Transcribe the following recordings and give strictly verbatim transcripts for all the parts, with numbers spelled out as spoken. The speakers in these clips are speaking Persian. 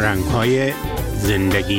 رنگ‌های زندگی.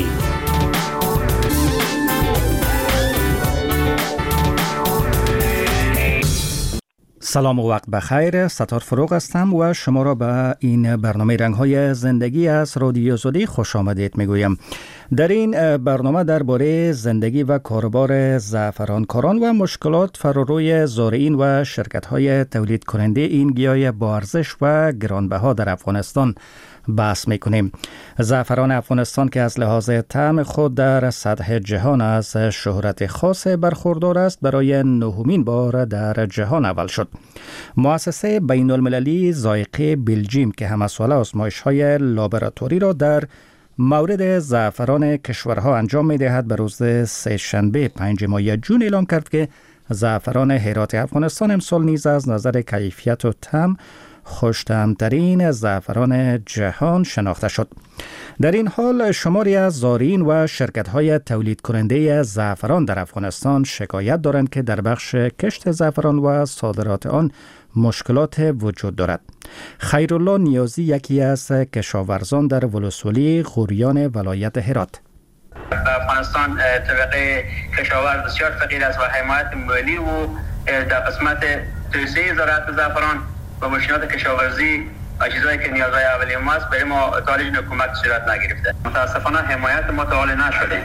سلام و وقت بخیر. ستار فروغ هستم و شما را به این برنامه رنگ‌های زندگی از رادیو زودی خوش آمدید میگویم. در این برنامه درباره زندگی و کاروبار زعفرانکاران و مشکلات فراروی زارعین و شرکت‌های تولید کننده این گیاه با ارزش و گرانبها در افغانستان بحث میکنیم. زعفران افغانستان که از لحاظ طعم خود در سطح جهان از شهرت خاص برخوردار است، برای نهمین بار در جهان اول شد. مؤسسه بین المللی ذائقه بلژیم که همساله آزمایش‌های لابراتوری را در مورد زعفران کشورها انجام می‌دهد، به روز سه‌شنبه پنجم ماه جون اعلام کرد که زعفران هرات افغانستان امسال نیز از نظر کیفیت و طعم خوش‌طعم‌ترین زعفران جهان شناخته شد. در این حال شماری از زارعین و شرکت‌های تولید کننده زعفران در افغانستان شکایت دارند که در بخش کشت زعفران و صادرات آن مشکلات وجود دارد. خیرالله نیازی یکی از کشاورزان در ولسوالی غوریان ولایت هرات: افغانستان طبقه کشاورز بسیار فقیر است و حمایت مالی و در قسمت توسعه زراعت زعفران و ماشینات کشاورزی و چیزایی که نیازهای اولیه ما است برای ما تالیج حکومت صورت نگرفته. متاسفانه حمایت ما تا حال نشده.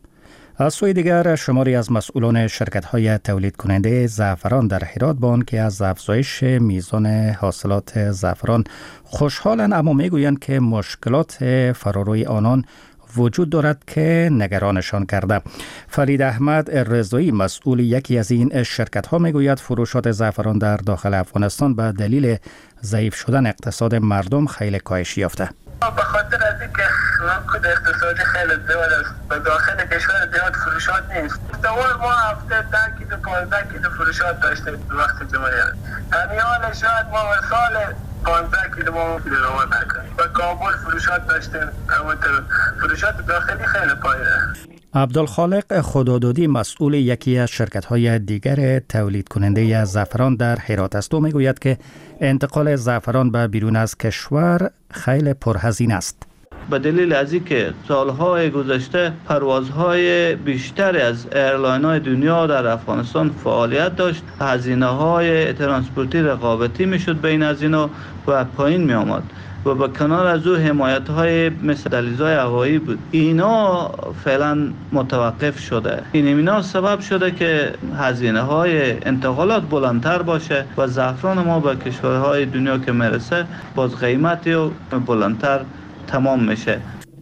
از سوی دیگر شماری از مسئولان شرکت‌های تولید کننده زعفران در هرات با آنکه از افزایش میزان حاصلات زعفران خوشحالند، اما میگویند که مشکلات فراروی آنان وجود دارد که نگرانشان کرده. فرید احمد رضایی مسئول یکی از این شرکت‌ها میگوید فروشات زعفران در داخل افغانستان به دلیل ضعیف شدن اقتصاد مردم خیلی کاهش یافته. به خاطر از اینکه نقد اقتصادی خیلی زیاد است و داخل کشور زیاد فروشات نیست. دوال ما هفته ده کیلو پانزده کیلو فروشات داشتیم وقت جمهوریت. همین حال شاید ما سال پانزده کیلو ما کیلو روان نکنیم. و کابل فروشات داشتیم، اما فروشات داخلی خیلی پایینه. عبدالخالق خدادادی مسئول یکی از شرکت‌های دیگر تولید کننده زعفران در هرات است و میگوید که انتقال زعفران به بیرون از کشور خیلی پرهزینه است. به دلیل از اینکه سالهای گذشته پروازهای بیشتری از ایرلاین‌های دنیا در افغانستان فعالیت داشت، هزینه‌های ترانسپورتی رقابتی میشد بین از اینا و پایین می آمد و به کنار از او حمایت‌های مثل دهلیزهای هوایی بود. اینا فعلا متوقف شده. این اینا سبب شده که هزینه‌های انتقالات بلندتر باشه و زعفران ما به کشورهای دنیا که میرسه باز قیمتی و بلندتر تمام میشه.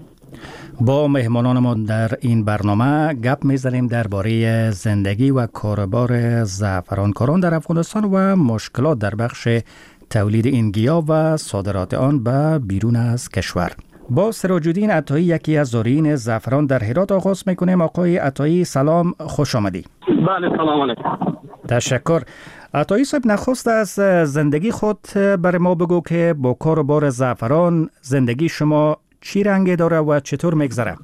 با مهمانان ما در این برنامه گپ میزنیم درباره زندگی و کاروبار زعفرانکاران در افغانستان و مشکلات در بخش تولید این گیاه و صادرات آن به بیرون از کشور. با سراج‌الدین عطایی یکی از زارعین زعفران در هرات آغاز میکنیم. آقای عطایی سلام، خوش آمدی. بله سلام علیکم. تشکر. عطایی صاحب، نخست از زندگی خود برای ما بگو که با کاروبار زعفران زندگی شما چی رنگی داره و چطور میگذره؟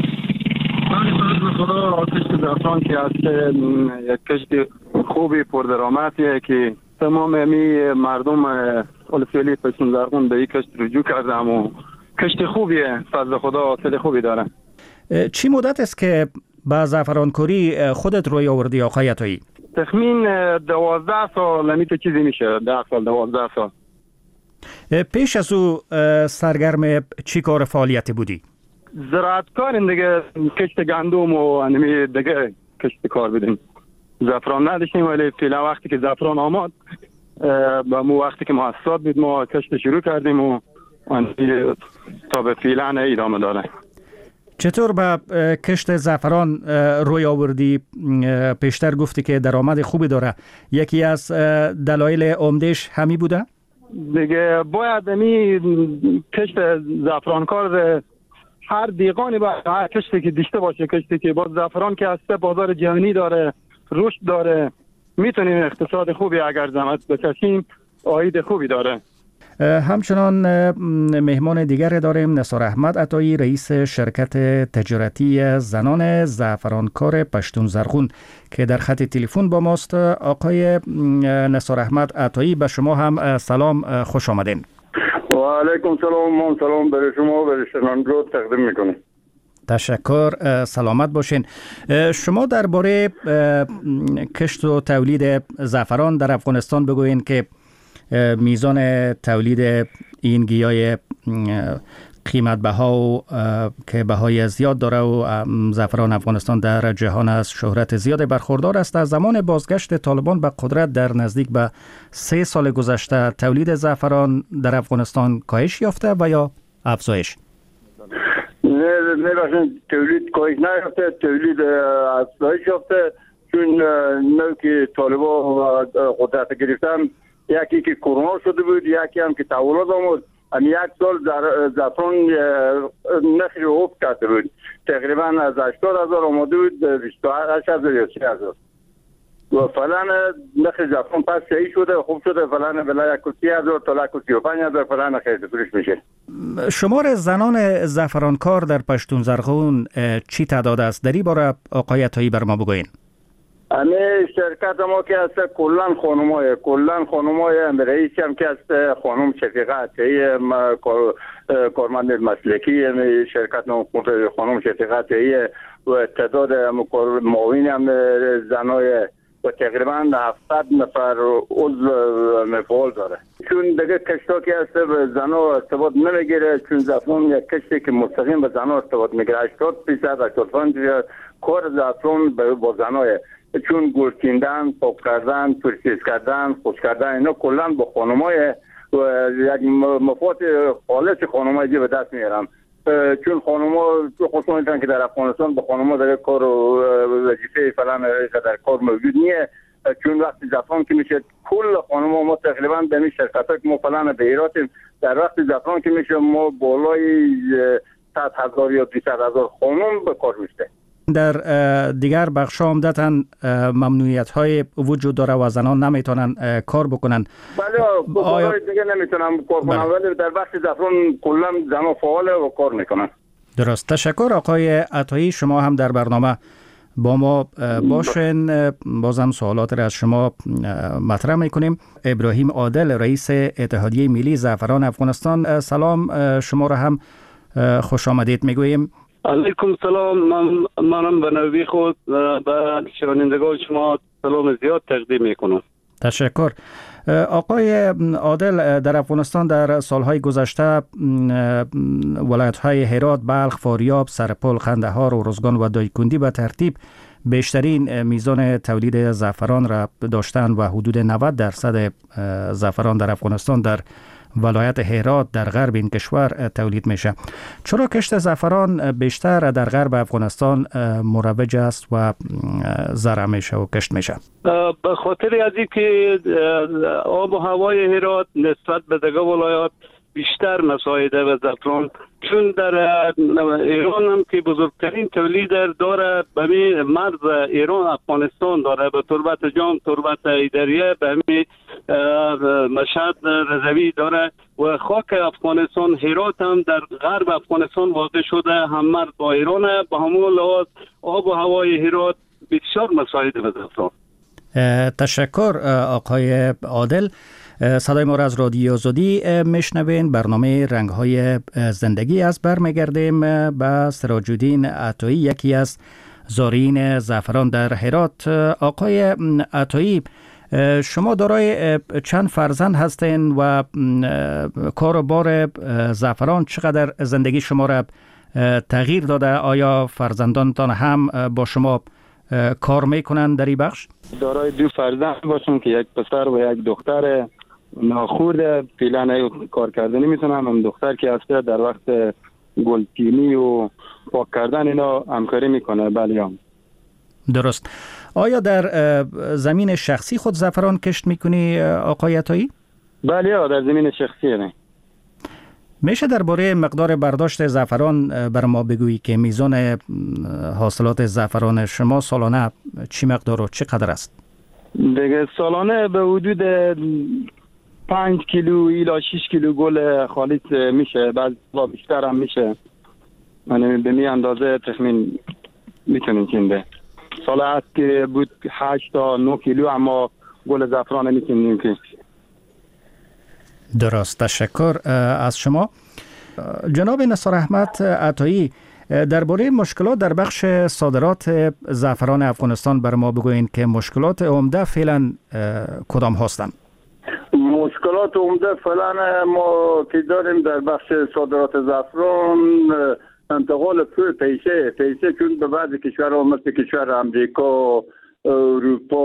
بله خدا، کشت زعفران که از یک کشت خوبی پردرآمدیه که تمام می مردم ولسوالی پشتون زرغون به این کشت رجوع کردم و کشت خوبیه، فضل خدا حاصل خوبی داره. چی مدت است که با زعفرانکاری خودت روی آوردی آقای عطایی؟ تخمین دوازده سال نمیته چیزی میشه، ده سال دوازده سال. پیش از او سرگرم چی کار فعالیتی بودی؟ زراعتکار دیگه، کشت گندم و انمی دیگه کشت کار بودیم. زعفران نداشتیم ولی فعلا وقتی که زعفران آمد با مو وقتی که ما حساب بود ما کشت شروع کردیم و تا به فعلا ادامه داره. چطور به کشت زعفران روی آوردی؟ پیشتر گفتی که درآمد خوبی داره. یکی از دلایل عمده‌اش همی بوده؟ دیگه باید می کشت زعفرانکار هر دیقانی باید هر کشتی که داشته باشه، کشتی که با زعفران که هست بازار جهانی داره، رشد داره، میتونیم اقتصاد خوبی اگر زحمت بکشیم عاید خوبی داره. همچنان مهمان دیگر داریم، نثار احمد عطایی، رئیس شرکت تجارتی زنان زعفرانکار پشتون زرغون که در خط تلفن با ماست. آقای نثار احمد عطایی، به شما هم سلام، خوش آمدین. و علیکم سلام. سلام برای شما و برای شنوندگان تقدیم میکنم. تشکر. سلامت باشین. شما درباره کشت و تولید زعفران در افغانستان بگوین که میزان تولید این گیاه قیمت بها و که بهای زیاد داره و زعفران افغانستان در جهان از شهرت زیاد برخوردار است. از زمان بازگشت طالبان به قدرت در نزدیک به سه سال گذشته تولید زعفران در افغانستان کاهش یافته و یا افزایش؟ نه نه باشین، تولید کاهش نیافته، تولید افزایش یافته. چون نو که طالبان قدرت گرفتن، یکی که کرونا شده بود، یکی هم که تحولات آمد. هم یک سال زعفران نخی رو افت کرده بود. تقریبا از هشتاد هزار آمده بود به بیست و هشت هزار یا سی هزار. و فعلا نخی زعفران پس صحیح شده و خوب شده. فعلا بلا یک و سی هزار تا یک و سی و پنج هزار فعلا خیلی فروش میشه. شمار زنان زعفرانکار در پشتون زرغون چی تعداد است؟ در این باره آقای عطایی بر ما بگوین. همه شرکت ما که هست کلن خانمای کلن خانمای رئیسی هم که هست خانم شفیقه عطایی، کارمند مسلکی شرکت خانم شفیقه عطایی و تعداد معاون هم زنای و تقریبا هفتاد نفر عضو مفعول داره. چون دیگه کشتا که هست به زنا ارتباط نمیگیره، چون زعفران یک کشتی که مستقیم به زنا ارتباط میگیره. هشتاد درصد هشتاد و پنج درصد کار زعفران با زنای، چون گل کندن، پاک کردن، پرسیز کردن، خوش کردن اینا کلا با خانمای و یک مفاد خالص خانمای به دست میارن. چون خانم‌ها تو خصوصا میگن که در افغانستان به خانم‌ها در کار و وظیفه فلان در کار موجود نیست. چون وقتی زعفران که میشه کل خانم‌ها ما تقریبا به این شرکت‌ها که ما فلان به ایراتیم، در وقتی زعفران که میشه ما بالای صد هزار یا دویست هزار خانم به کار میشه. در دیگر بخش عمدتاً ممنوعیت های وجود داره و زنان نمیتونن کار بکنن. بله آیا دیگه نمیتونن کار کنن، ولی در بخش زعفران کلا زنان فعال و کار میکنن. درست. تشکر آقای عطایی. شما هم در برنامه با ما باشین. بازم سوالات را از شما مطرح میکنیم. ابراهیم عادل رئیس اتحادیه ملی زعفران افغانستان، سلام. شما را هم خوش آمدید میگوییم. علیکم سلام. من منم به نوبه خود به شنوندگان شما سلام زیاد تقدیم میکنم. تشکر. آقای عادل، در افغانستان در سالهای گذشته ولایت‌های هرات، بلخ، فاریاب، سرپل، قندهار، اروزگان و دایکنډي به ترتیب بیشترین میزان تولید زعفران را داشتند و حدود نود درصد زعفران در افغانستان در ولایت هرات در غرب این کشور تولید میشه. چرا کشت زعفران بیشتر در غرب افغانستان مروج است و زرع میشه و کشت میشه؟ به خاطر از اینکه آب و هوای هرات نسبت به دیگر ولایات بیشتر مساعده به زعفران، چون در ایران هم که بزرگترین تولید داره به مرز ایران افغانستان داره، به تربت جام، تربت ایدریه، به همین مشهد رضوی داره و خاک افغانستان هرات هم در غرب افغانستان واقع شده، هم مرز با ایرانه. به همون لحاظ آب و هوای هرات بسیار مساعده به زعفران. تشکر آقای عادل. صدای ما را از رادیو آزادی میشنوین. برنامه رنگ‌های زندگی است. برمیگردیم به سراج الدین عطایی، یکی از زارعین زعفران در هرات. آقای عطایی، شما دارای چند فرزند هستین و کار و بار زعفران چقدر زندگی شما را تغییر داده؟ آیا فرزندانتان هم با شما کار میکنن در این بخش؟ دارای دو فرزند باشم که یک پسر و یک دختر ناخورده. فعلا کار کردن نمیتونم. هم دختر که هسته در وقت گلچینی و پاک کردن اینا همکاری میکنه. بله هم. درست. آیا در زمین شخصی خود زعفران کشت میکنی آقای عطایی؟ بله در زمین شخصی. نه میشه درباره مقدار برداشت زعفران بر ما بگویی که میزان حاصلات زعفران شما سالانه چی مقدار و چقدر است؟ دیگه سالانه به حدود پنج کیلو الی شش کیلو گل خالص میشه، بعضی با بیشتر هم میشه. یعنی به می اندازه تخمین میتونیم کنده. سال هست که بود هشت تا نه کیلو، اما گل زعفران میتونیم که. درست، تشکر از شما. جناب نثار احمد عطایی، درباره مشکلات در بخش صادرات زعفران افغانستان بر ما بگوین که مشکلات عمده فعلا کدام هستند؟ مشکلات عمده فعلا ما که داریم در بخش صادرات زعفران انتقال پول پیسه پیسه چون به بعضی کشورها مثل کشور امریکا، اروپا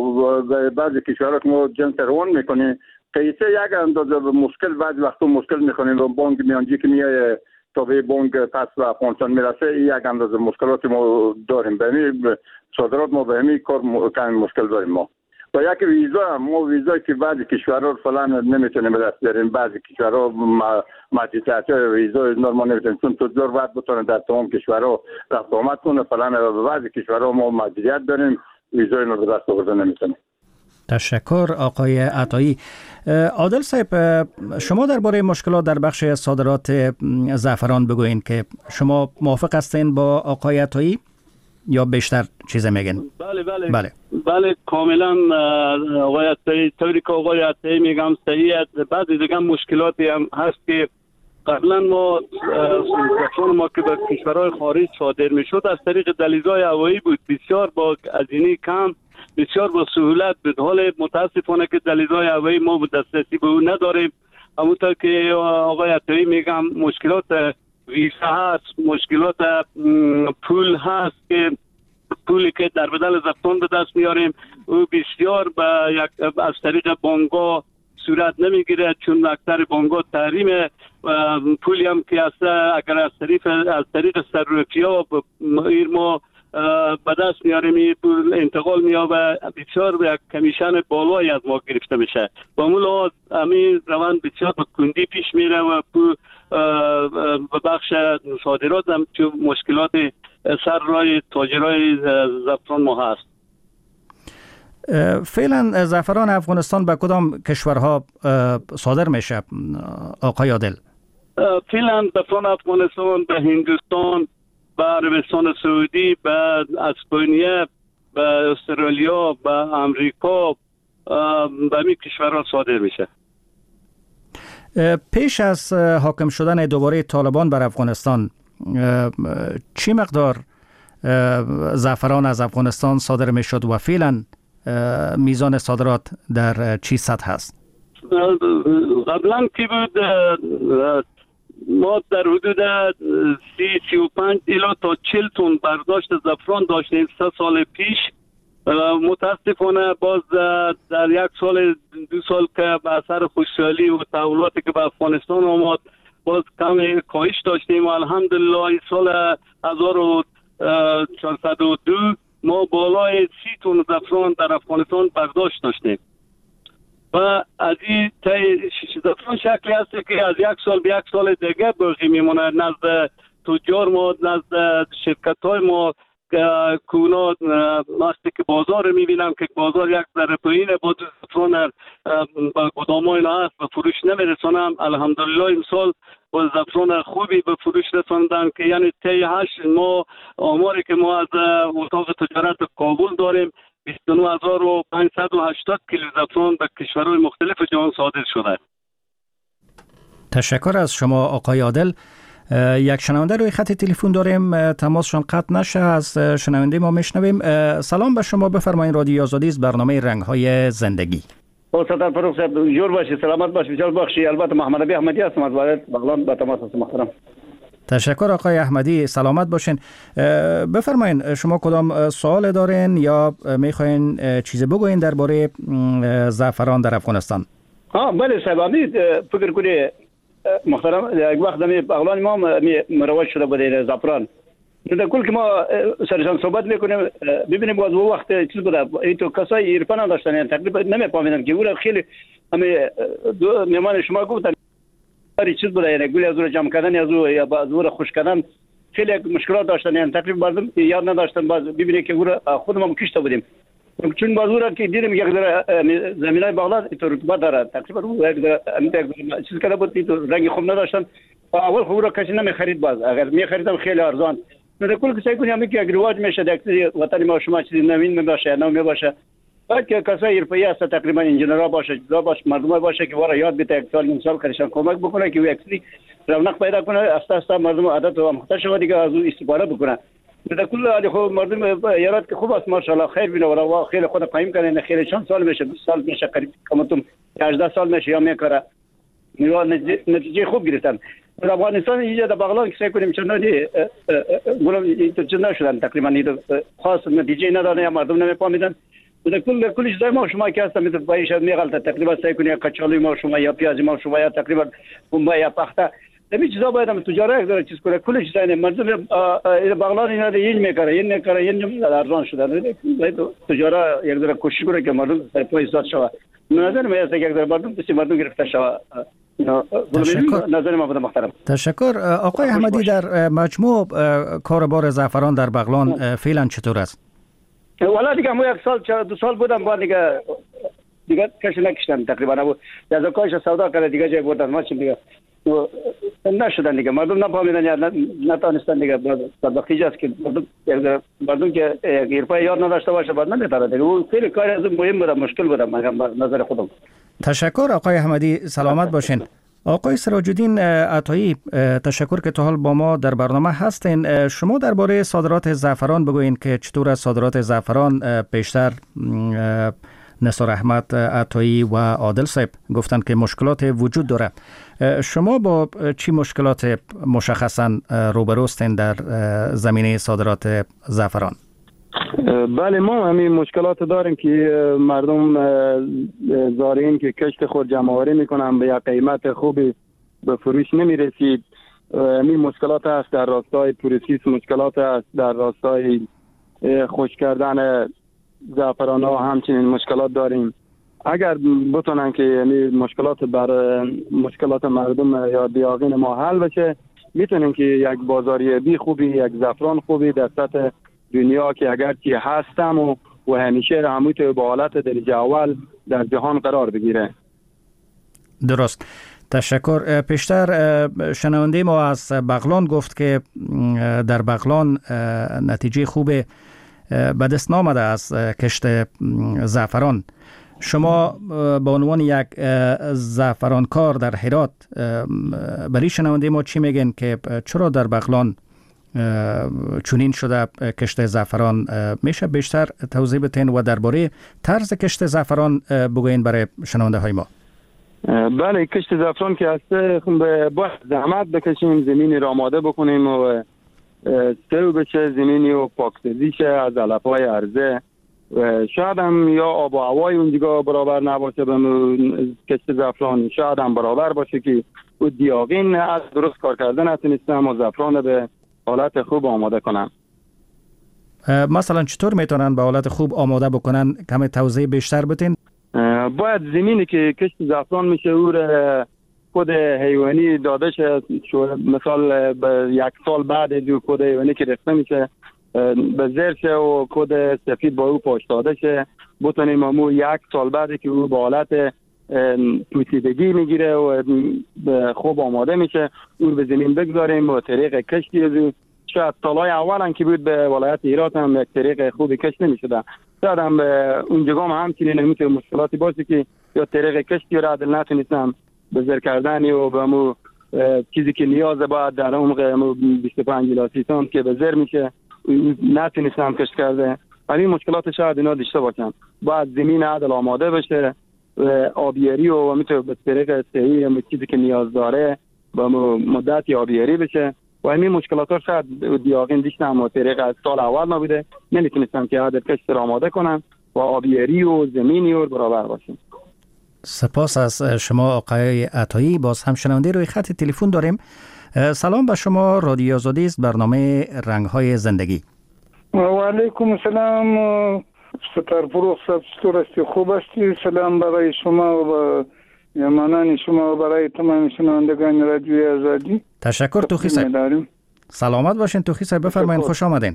و بعضی کشورها که ما جنس روان میکنیم پیسه یک اندازه مشکل بعضی وقتا مشکل میکنیم و بانک میانجی که میای تا به بانک پس به افغانستان میرسه یک اندازه مشکلات ما داریم. به همین صادرات ما به همین کار مشکل داریم ما. و یک ویزا ما ویزایی که بعضی کشورها فعلا نمیتونیم به دست بیاریم، بعضی کشورها محدودیت ویزا نرمال نمیتونیم چون تجار باید بتونن در تمام کشورها رفت آمد کنه، فعلا بعضی کشورها ما محدودیت داریم ویزای ما به دست آورده نمیتونیم. تشکر آقای عطایی. عادل صاحب، شما درباره مشکلات در بخش صادرات زعفران بگوین که شما موافق هستین با آقای عطایی یا بیشتر چیز میگن؟ بله بله بله بله کاملا آقای عطایی، طوری که آقای عطایی میگم صحیح است. بعضی دیگه مشکلاتی هم هست که قبلا ما زعفران ما که به کشورهای خارج صادر میشد از طریق دلیل‌های هوایی بود، بسیار با هزینه کم، بسیار با سهولت بود. حال متاسفانه که دلیل‌های هوایی ما دسترسی به اون نداریم. همونطور که آقای عطایی میگم مشکلات ویزا هست، مشکلات پول هست که پولی که در بدل زعفران به دست میاریم او بسیار با یک از طریق بانک‌ها صورت نمیگیره چون اکثر بانک‌ها تحریم پولی هم که هست اگر از طریق از طریق صرافی‌ها ما به دست میاریم این پول انتقال میابه بسیار به یک کمیشن بالایی از ما گرفته میشه. با اون لحاظ همین روند بسیار به کندی پیش میره و به بخش صادرات هم چون مشکلات سر رای تاجرای زعفران ما هست. فعلا زعفران افغانستان به کدام کشورها صادر میشه آقای عادل؟ فعلا زعفران افغانستان به هندوستان، به عربستان سعودی، به اسپانیا، به استرالیا، به امریکا، به همین کشورها صادر میشه. پیش از حاکم شدن دوباره طالبان بر افغانستان چی مقدار زعفران از افغانستان صادر میشد و فعلا میزان صادرات در چی سطح هست؟ قبلا که بود ما در حدود سی سی و پنج الی تا چهل تن برداشت زعفران داشتیم سه سال پیش. متاسفانه باز در یک سال دو سال که به اثر خوشحالی و تحولاتی که به افغانستان آمد باز کم کاهش داشتیم و الحمدلله این سال هزار و چهارصد و دو ما بالای سی تن زعفران در افغانستان برداشت داشتیم و از این زعفران شکلی هست که از یک سال به یک سال دیگه باقی میمونه نزد تجار ما، نزد شرکت های ما که اونا وقتی که بازار میبینم که بازار یک ذره پایینه با زعفران با گدامای اینا هست و فروش نمیرسانم. الحمدلله این سال با زعفران خوبی به فروش رساندن که یعنی طی هشت ماه آماری که ما از اتاق تجارت کابل داریم بیست و نه هزار و پانصد و هشتاد کیلو زعفران به کشورهای مختلف جهان صادر شده. تشکر از شما آقای عادل. یک شنونده روی خط تلفن داریم، تماسشان قطع نشه، از شنونده ما میشنویم. سلام به شما، بفرمایید. رادیو آزادی است، برنامه رنگ‌های زندگی. استاد فاروق صاحب جور باشی، سلامت باشی، بسیار بخشی. البته محمد علی احمدی هستم از ولایت بغلان، با تماس هستم محترم. تشکر آقای احمدی، سلامت باشین. بفرمایید شما کدام سوال دارین یا میخواین چیزی بگوین درباره زعفران در افغانستان؟ ها بله صاحب، امید فکر کنی محترم یک وقت می بغلان ما مروج شده بود زعفران. در کل که ما سرشان صحبت میکنیم ببینیم باز و وقت چیز بوده این تو کسای ایرپا نداشتن، یعنی تقریبا نمیفهمیدن که اون خیلی همه میمان شما گفتن هر چیز بوده، یعنی گل از رو جمع کردن از رو یا از رو خوش کردن خیلی مشکلات داشتن، یعنی تقریبا بعضی یاد نداشتن. باز ببینید که اون خودمون کشته بودیم چون باز اون که دیدیم یک ذره زمینای بغداد تو رطوبت داره، تقریبا اون یک ذره چیز کرده بود تو رنگ خوب نداشتن. اول خود رو کسی نمیخرید، باز اگر میخریدم خیلی ارزان. در کل که سعی کنیم که اگر رواج میشه در وطن ما شما چیزی نوین میباشه نو میباشه باید که کسای حرفه‌ای هست تقریبا انجینرها باشه جدا باشه مردم باشه که وارا یاد بده یک سال نیم سال کارشان کمک بکنه که اکثری رونق پیدا کنه استا استا مردم عادت و مختار شود دیگه از او استفاده بکنه. در کل حال خود مردم یارات که خوب است ماشاءالله خیر بینه ولی خیلی خود قایم کنه خیلی چند سال میشه بیست سال میشه قریب کمتون هجده سال میشه یا میکره میوه نتیجه خوب گرفتن. در افغانستان اینجا در بغلان که سعی کنیم چند نادی گلم اینطور چند نشدن تقریبا خاص نتیجه نداره یا مردم نمیفهمیدن. در کل کلش زای ما شما که هستم میتونه باید میغلطه تقریبا سعی کنیم کچالوی ما شما یا پیاز ما شما یا تقریبا بمبا یا پخته دمی چیزا باید هم تجاره یک داره چیز کنه کلش زای مردم بغلان اینا این میکره این میکره این ارزان شده تجاره یک داره کوشش کنه که مردم پای ایجاد شود. نظر من است یک داره مردم بسی مردم گرفته شود. تشکر. نظر ما بوده محترم. تشکر. آقای احمدی در مجموع کاربار زعفران در بغلان فعلا چطور است؟ والا دیگه مو یک سال دو سال بودم بعد دیگه دیگه کش نکشتم تقریبا ابو از کاش سودا کرده دیگه جای بردن ما چیم دیگه نشدن دیگه مردم نفهمیدن یا نتونستن دیگه بدبختی است که مردم مردم که حرفه یاد نداشته باشه بعد نمیتونه دیگه اون خیلی کار از مهم بود مشکل بود نظر خودم. تشکر آقای احمدی سلامت باشین. آقای سراج الدین عطایی تشکر که تا حال با ما در برنامه هستین. شما درباره صادرات زعفران بگوین که چطور از صادرات زعفران پیشتر نثار احمد عطایی و عادل صاحب گفتن که مشکلات وجود داره. شما با چی مشکلات مشخصا روبرو هستین در زمینه صادرات زعفران؟ بله ما همین مشکلات داریم که مردم زارعین که کشت خود جمع آوری میکنن به یک قیمت خوبی به فروش نمیرسید. همین مشکلات هست در راستای پروسس، مشکلات هست در راستای خوش کردن زعفران ها همچنین مشکلات داریم. اگر بتونن که یعنی مشکلات بر مشکلات مردم یا دیاغین ما حل بشه میتونیم که یک بازاریابی خوبی یک زعفران خوبی در سطح دنیا که اگر چی هستم و, و همیشه همویت با حالت درجه اول در جهان قرار بگیره. درست. تشکر. پیشتر شنونده ما از بغلان گفت که در بغلان نتیجه خوب به دست نامده از کشت زعفران. شما به عنوان یک زعفرانکار در هرات برای شنونده ما چی میگن که چرا در بغلان چونین شده کشت زعفران؟ میشه بیشتر توضیح بدین و درباره طرز کشت زعفران بگوین برای شنونده های ما؟ بله کشت زعفران که هست باید زحمت بکشیم، زمینی را آماده بکنیم و سرو بشه زمینی و پاکسازی شه از علفهای عرضه. شاید هم یا آب و هوای اونجا برابر نباشه به کشت زعفران، شاید هم برابر باشه که او دیاغین از درست کار کردن نتونستم و زعفران به حالت خوب آماده کنن. مثلا چطور میتونن به حالت خوب آماده بکنن؟ کمی توضیح بیشتر بدین. باید زمینی که کشت زعفران میشه او کد حیوانی داده شه، مثال به یک سال بعد دو کد حیوانی که ریخته میشه به زیر شه و کد سفید با او پاش داده شه، بتونیم امو یک سال بعد که او به حالت پوسیدگی میگیره و خوب آماده میشه او به زمین بگذاریم و طریق کشتی از شاید سالهای اول هم که بود به ولایت هرات هم یک طریق خوبی کشت نمیشده. شاید هم اونجا هم همچنین نمیشه مشکلاتی باشه که یا طریق کشتی را عدل نتونستم به زر کردنی و به مو چیزی که نیاز باید در عمق بیست و پنج الی سی سانت که به زر میشه نتونستم کشت کرده. ولی مشکلات شاید اینا داشته باشن. باید زمین عدل آماده بشه، آبیاری و میتونه به طریق صحیح چیزی که نیاز داره به مدت آبیاری بشه. و همین مشکلات ها شاید دیاغین دیشتم و طریق از سال اول نبوده، نمیتونستم که عدد کشت را آماده کنم و آبیاری و زمینی و برابر باشیم. سپاس از شما آقای عطایی. باز هم شنونده روی خط تلفن داریم. سلام به شما، رادیو آزادی است، برنامه رنگ‌های زندگی. و علیکم السلام. ستار فروغ صاحب چطور هستی؟ خوب هستی؟ سلام برای شما و یمانان شما و برای تمام شنوندگان رادیو آزادی. تشکر توخی صاحب. سلامت باشین توخی صاحب، بفرمایید، خوش آمدین.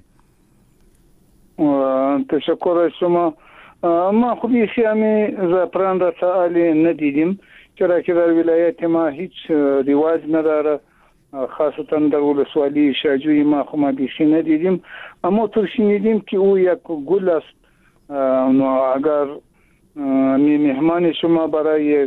تشکر از شما. ما خوبی خیامی زعفران را سآلی ندیدیم، چرا که در ولایت ما هیچ رواج نداره، خاصتا در ولسوالی شاجوی ما خو ما بیخی ندیدیم. اما تو شنیدیم که او یک گل است نو اگر می مهمان شما برای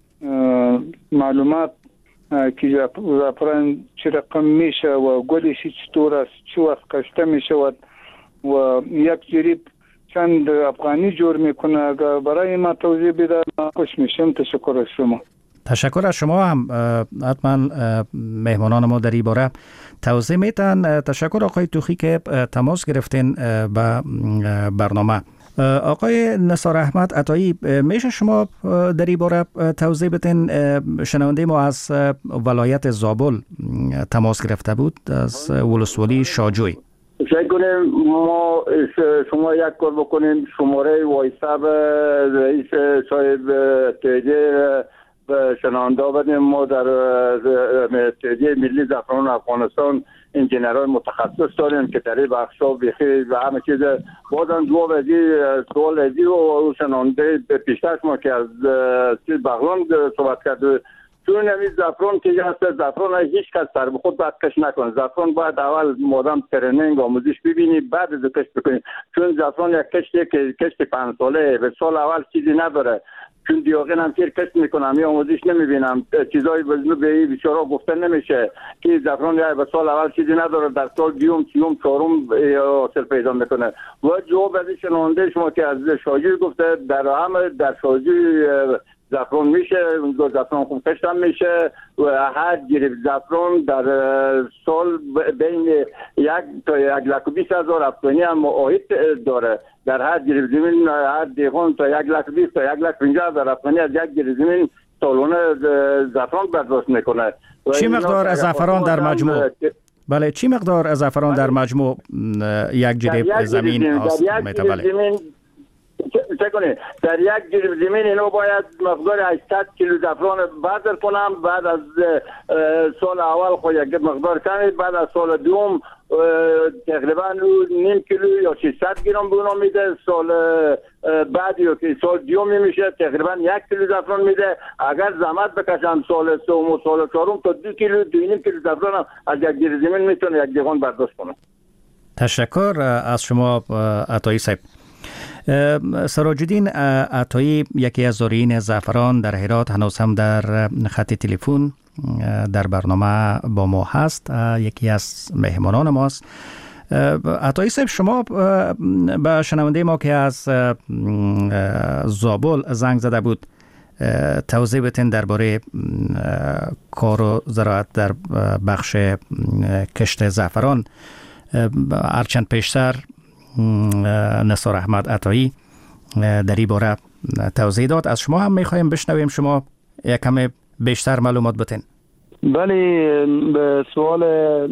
معلومات که زعفران چه رقم میشه و گلش چطور است، چه وقت کاشته میشود و یک جریب چند افغانی جور میکنه، اگر برای ما توضیح بده خوش میشم. تشکر از شما. تشکر از شما هم. حتما مهمانان ما در این باره توضیح میتن. تشکر آقای توخی که تماس گرفتین به برنامه. آقای نثار احمد عطایی، میشه شما در این باره توضیح بدین؟ شنونده ما از ولایت زابل تماس گرفته بود، از ولسوالی شاجوی. فکر کنیم ما شما یک کار بکنیم، شماره وایساب رئیس صاحب تهیه به شنونده بدیم. ما در تهیه ملی زعفران افغانستان انجینرهای متخصص داریم که در این بخشا بخیر و همه چیز. بازم جواب از سوال ازی و شنونده پیشتر ما که از بغلان صحبت کرده، چون همین زعفران که هست، زعفران هیچ کس سر به خود باید کش نکنه. زعفران باید اول مادام ترنینگ آموزش ببینی بعد از کش بکنی، چون زعفران یک کشتی که کشتی پنج ساله به سال اول چیزی نداره. چون دیاغین هم تیر کشت میکنم یا آموزش نمیبینم، چیزایی بزنو به این بیچارا گفته نمیشه که زعفران یا به سال اول چیزی نداره، در سال دیوم سیوم چهارم حاصل پیدا میکنه. و جواب از شنونده شما که از شاجوی گفته، در همه در شاجوی زعفران میشه، اونجا زعفران خوب کشت هم میشه و هر گریب زعفران در سال بین یک تا یک لک و بیست هزار افغانی هم معاهد داره. در هر گریب زمین هر دیگان تا یک لک بیست تا یک لک پنجاه هزار افغانی از یک گریب زمین سالانه زعفران برداشت میکنه. چی مقدار از زعفران در مجموع؟ بله، چی مقدار از زعفران در مجموع یک جریب زمین حاصل میتونه؟ چه در یک جریب زمین اینو باید مقدار هشتصد کیلو زعفران بردار کنم. بعد از سال اول خود یک مقدار کمی، بعد از سال دوم تقریبا نیم کیلو یا ششصد گرم به اونا میده. سال بعد یا که سال دیوم میشه تقریبا یک کیلو زعفران میده. اگر زحمت بکشم سال سوم و سال چهارم تا دو کیلو دو نیم کیلو زعفران از یک جریب زمین میتونه یک دیوان برداشت کنم. تشکر از شما عطایی صاحب. سراج الدین عطایی، یکی از زارعین زعفران در هرات، هنوز هم در خط تلفن در برنامه با ما هست، یکی از مهمانان ماست. عطایی صاحب، شما به شنونده ما که از زابل زنگ زده بود توضیح بتین درباره کار و زراعت در بخش کشت زعفران. هرچند پیشتر نثار احمد عطایی در این باره توضیح داد، از شما هم میخوایم بشنویم شما یک کم بیشتر معلومات بتین. بله، به سوال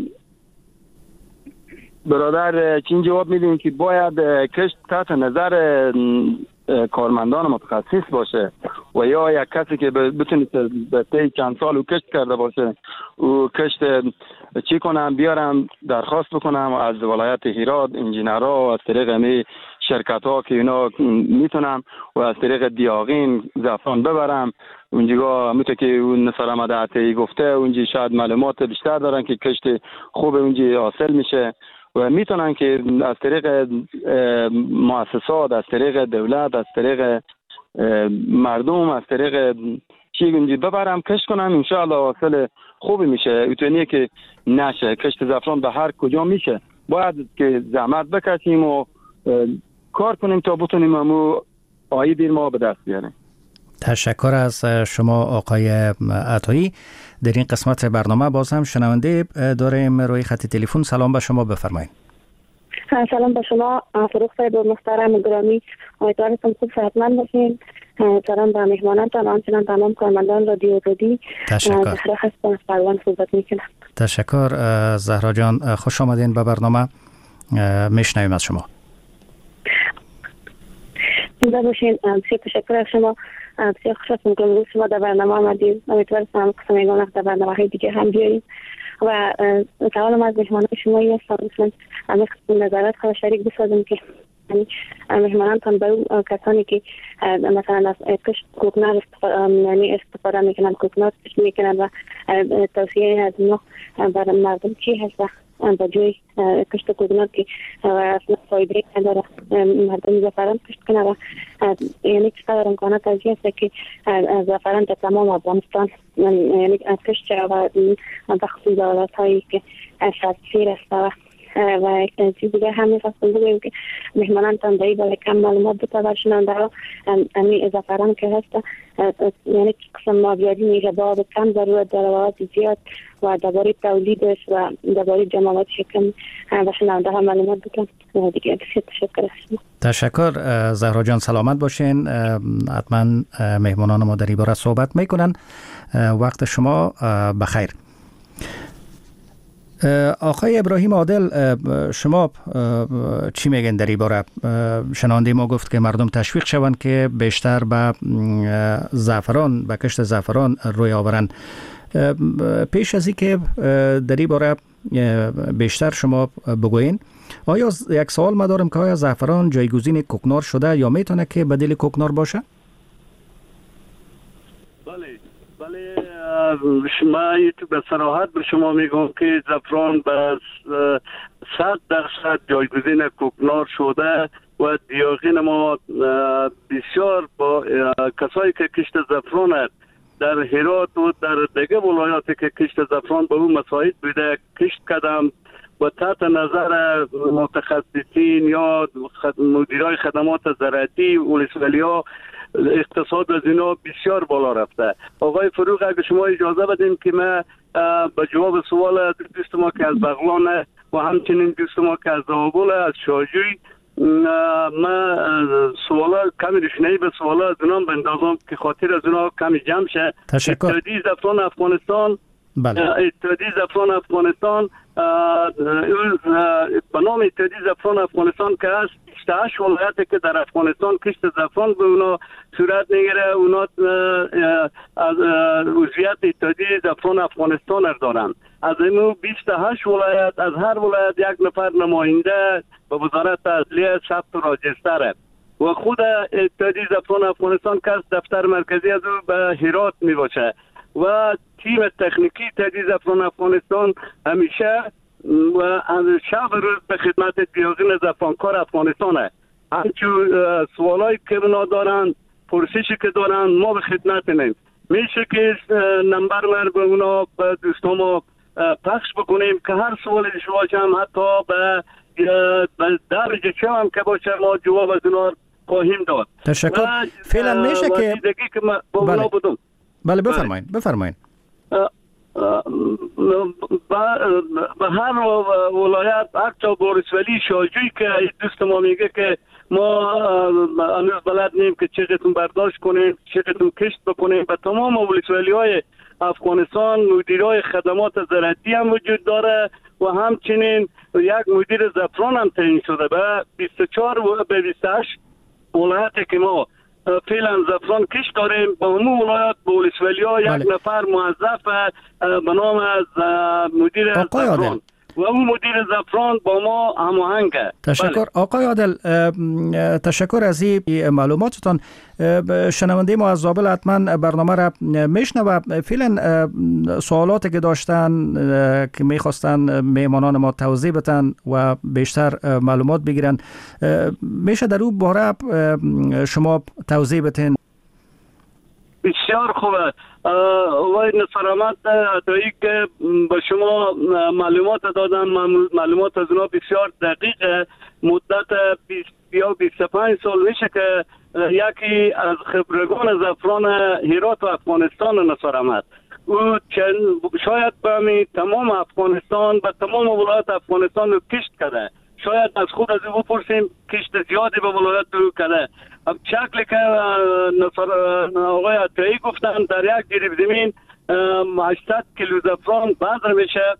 برادر چین جواب میدیم که باید کشت تحت نظر کارمندان متخصص باشه و یا یک کسی که بتونه به طی چند سال او کشت کرده باشه او کشت چی کنم بیارم درخواست بکنم از ولایت هرات انجینرها و از طریق می شرکت ها که اینا میتونم و از طریق دیاغین زعفران ببرم اونجا. میتونه که اون نثار احمد عطایی گفته اونجا شاید معلومات بیشتر دارن که کشت خوب اونجا حاصل میشه و میتونن که از طریق مؤسسات، از طریق دولت، از طریق مردم، از طریق چی اونجا ببرم کشت کنم، انشاءالله حاصل خوبی میشه. ایتونیه که نشه کشت زعفران به هر کجا میشه، باید که زحمت بکشیم و کار کنیم تا بتونیم همو عاید ما به دست بیاریم. تشکر از شما آقای عطایی. در این قسمت برنامه باز هم شنونده داریم روی خط تلفن. سلام به شما، بفرمایید. سلام به شما فروغ صاحب محترم گرامی، امیدوارم خوب صحتمند باشین. سلام به مهمانانتان، همچنین تمام کارمندان رادیو رودی. تشکر. زهرا هستم از پروان صحبت میکنم. تشکر زهرا جان، خوش آمدین به برنامه. میشنویم از شما. زنده باشین. بسیار تشکر از شما. بسیار خوش هستم که امروز شما در برنامه آمدید. امیدوارم هم قسم میگم در برنامه های دیگه هم بیایید و سوالم از مهمانان شما این است مثلا همه نظرات خود شریک بسازم که مهمانانتان به کسانی که مثلا از کشت کوکنات یعنی استفاده میکنن، کوکنات کشت میکنن و توصیه از ما برای مردم چی هست و به جای کشت کوکنار که اصلا فایده نداره مردم زعفران کشت کنه و یعنی چقدر امکانات از است که زعفران در تمام افغانستان یعنی کشت شود و بخصوص دولت هایی که شرطی است و و یک چیز دیگه هم می‌خواستم بگم که مهمانان تندایی برای کم معلومات بده بر شنونده ها امی زعفران که هست یعنی قسم مابیاری میگه با کم ضرورت داره و زیاد و درباره تولیدش و درباره جماعت شکم بر شنونده ها معلومات بدم دیگه. بسیار تشکر از تشکر زهرا جان، سلامت باشین. حتما مهمانان ما در این باره صحبت میکنن. وقت شما بخیر. آقای ابراهیم عادل، شما چی میگن در این باره؟ شنونده ما گفت که مردم تشویق شوند که بیشتر به زعفران به کشت زعفران روی آورند. پیش از این که در این باره بیشتر شما بگوین، آیا یک سوال ما دارم که آیا زعفران جایگزین کوکنار شده یا میتونه که بدیل کوکنار باشه؟ بله بله، ما به صراحت به شما میگم که زعفران به صد درصد جایگزین کوکنار شده و دیاغین ما بسیار با کسایی که کشت زعفران در هرات و در دیگه ولایاتی که کشت زعفران به اون مساعد بوده کشت کردم و تحت نظر متخصصین یا مدیرای خدمات زراعتی ولسوالی‌ها اقتصاد از اینا بسیار بالا رفته. آقای فروغ، اگه شما اجازه بدین که من به جواب سوال دوست ما که از بغلان و همچنین دوست ما که از زابل از شاجوی من سوالا کمی روشنایی به سوالا از اونا بندازم که خاطر از اونا کمی جمع شه. تشکر. اتحادیه زعفران افغانستان بله. اتحادیه زعفران افغانستان به نام اتحادیه زعفران افغانستان که هست بیست و هشت ولایتی که در افغانستان کشت زعفران به اونا صورت میگیره، اونا از عضویت اتحادیه زعفران افغانستان دارن. از این بیست و هشت ولایت از هر ولایت یک نفر نماینده به وزارت عدلیه ثبت و راجستره و خود اتحادیه زعفران افغانستان که دفتر مرکزی از او به هرات می باشه و تیم تکنیکی اتحادیه زعفران افغانستان همیشه و شب روز به خدمت دیاغین زعفرانکار افغانستانه. همچون سوالایی که اونا دارن، پرسشی که دارن، ما به خدمت نیم. میشه که نمبر مر به اونا به دوستان پخش بکنیم که هر سوالی شما باشم حتی به درجه چه هم که باشه ما جواب از اونا خواهیم داد. تشکر. فعلا میشه که که ما با بله. اونا بدم. بله بفرمایید بفرمایید. به هر ولایت حتی بورسولی شاجوی که دوست ما میگه که ما هنوز بلد نیم که چقدر برداشت کنیم، چقدر کشت بکنیم، به تمام ولسوالی های افغانستان مدیرای خدمات زراعتی هم وجود داره و همچنین یک مدیر زعفران هم تعیین شده به بیست و چهار و به بیست و هشت ولایتی که ما فعلا زعفران کشت داریم. با همون ولایت به ولسوالی ها یک بله. نفر موظف به نام از مدیر زعفران و اون مدیر زعفران با ما هماهنگه. تشکر. بله. آقای عادل، تشکر از این معلوماتتان. شنونده ما از زابل حتما برنامه را میشنوه. فعلا سوالاتی که داشتن که میخواستن میمانان ما توضیح بدن و بیشتر معلومات بگیرن، میشه در اون باره شما توضیح بدین؟ بسیار خوبه. آقای نصرآمد عطایی که به شما معلومات دادن، معلومات از اونا بسیار دقیقه. مدت بیست یا بیست و پنج سال میشه که یکی از خبرگان زعفران هرات و افغانستان نصرآمد او شاید به تمام افغانستان به تمام ولایت افغانستان رو کشت کرده. شاید از خود از او بپرسیم کشت زیادی به ولایت رو کرده. شکلی که نصر آقای عطایی گفتن در یک جریب زمین هشتصد کیلو زعفران بذر میشه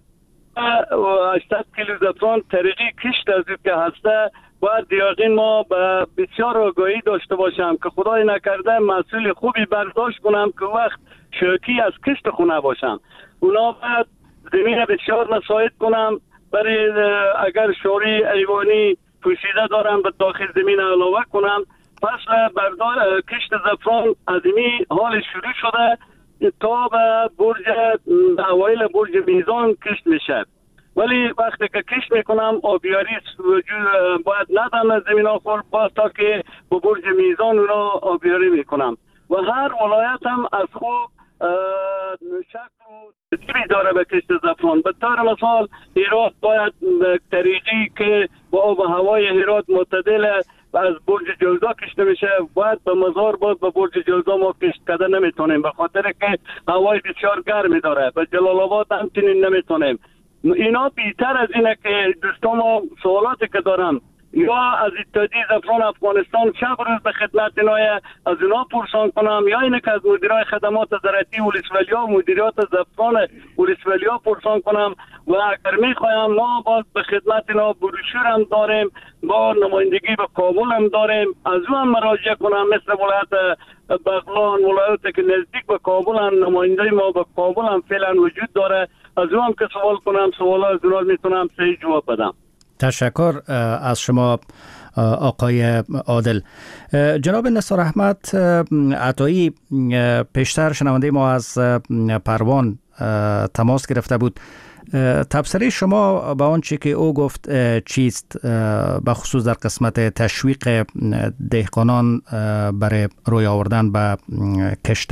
و هشتصد کیلو زعفران طریقی کشت از او که هسته و دیاغین ما به بسیار آگاهی داشته باشم که خدای نکرده مسئول خوبی برداشت کنم که وقت شوکی از کشت خونه باشم. اونا باید زمین بسیار مساعد کنم برای اگر شوری ایوانی پوشیده دارم به داخل زمین علاوه کنم. پس بردار کشت زعفران از این حال شروع شده تا به برج اوایل برج میزان کشت میشه ولی وقتی که کش میکنم آبیاری وجود باید ندم زمین آخر باز تا که با برج میزان را آبیاری میکنم و هر ولایت هم از خوب شکل و تیری داره به کشت زعفران. به طور مثال هرات باید طریقی که با آب و هوای هرات معتدل و از برج جلزا کشته میشه باید به مزار باز به برج جلزا ما کشت کده نمیتونیم به خاطر که هوای بسیار گرمی داره. به جلال آباد هم چنین نمیتونیم. اینا بیشتر از اینه که دوستان ما سوالاتی که دارم یا از اتحادیه زعفران افغانستان شب روز به خدمت اینای از اینا پرسان کنم یا اینه که از مدیرای خدمات زراعتی ولسوالی‌ها و مدیریت زعفران ولسوالی‌ها پرسان کنم و اگر میخوایم ما باز به خدمت اینا بروشور هم داریم با نمایندگی به کابل هم داریم از اون هم مراجعه کنم مثل ولایت بغلان ولایتی که نزدیک به کابل هم نماینده ما به کابل هم فعلا وجود داره از اون هم که سوال کنم سوالا از اونها میتونم صحیح جواب بدم. تشکر از شما آقای عادل. جناب نثار احمد عطایی پیشتر شنونده ما از پروان تماس گرفته بود. تبصره شما به آنچه که او گفت چیست به خصوص در قسمت تشویق دهقانان برای روی آوردن به کشت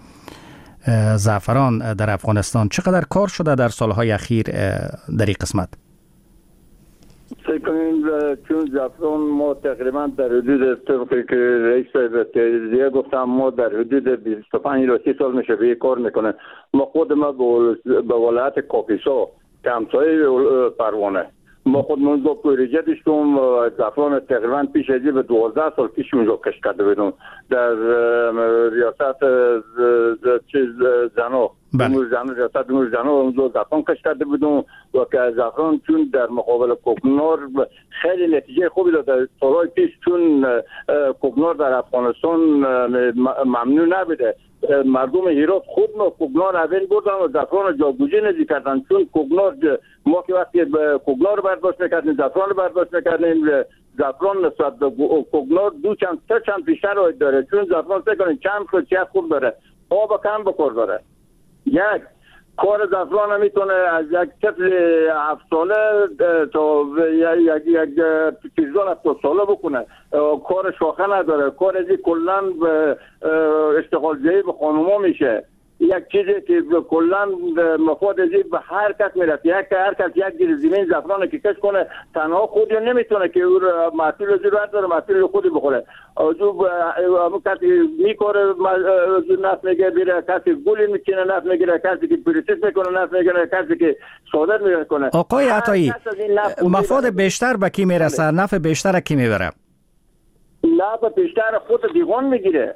زعفران در افغانستان؟ چقدر کار شده در سالهای اخیر در این قسمت؟ فکر کنیم چون زعفران ما تقریبا در حدود طبقی که رئیس تحریریه گفتم ما در حدود بیست و پنج تا سی سال میشه به کار میکنه. ما خود ما به ولایت کاپیسا که همسایه پروانه ما خودمون با پروژه داشتیم زعفران تقریبا پیش از به دوازده سال پیش اونجا کشت کرده بودم در ریاست چیز زنو امور زنو ریاست امور زنو اونجا زعفران کشت کرده بودم و که زعفران چون در مقابل کوکنار خیلی نتیجه خوبی داده. سالهای پیش چون کوکنار در افغانستان ممنوع نبوده مردم هرات خود ما کوکنار اول بردن و زعفران جاگوزین نزی کردن چون کوکنار ما که وقتی کوکنار برداشت میکردیم زعفران برداشت میکردیم زعفران نسبت به کوکنار دو چند سه چند بیشتر باید داره چون زعفران فکر کنید چند خود چه خوب داره آب کم بکر داره. یک کار زعفران هم میتونه از یک طفل هفت ساله تا یک یک چیزان هفت ساله بکنه. کار شاخه نداره. کار ازی کلن به اشتغال جایی به خانوما میشه. یک چیزی که کلن مفاد ازی به هر کس میرسه. یک هر کس یک گیر زمین زعفران که کش کنه تنها خود نمیتونه که او محصول ازی رو داره محصول خودی بخوره. جو کسی میکاره نفت میگه بیره کسی گولی میکنه نفت میگیره کسی که پریسیس میکنه نفت میگیره کسی که صادر میکنه. آقای عطایی مفاد بیشتر به کی میرسه؟ نفع بیشتر کی میبره؟ نفع بیشتر خود دیوان میگیره.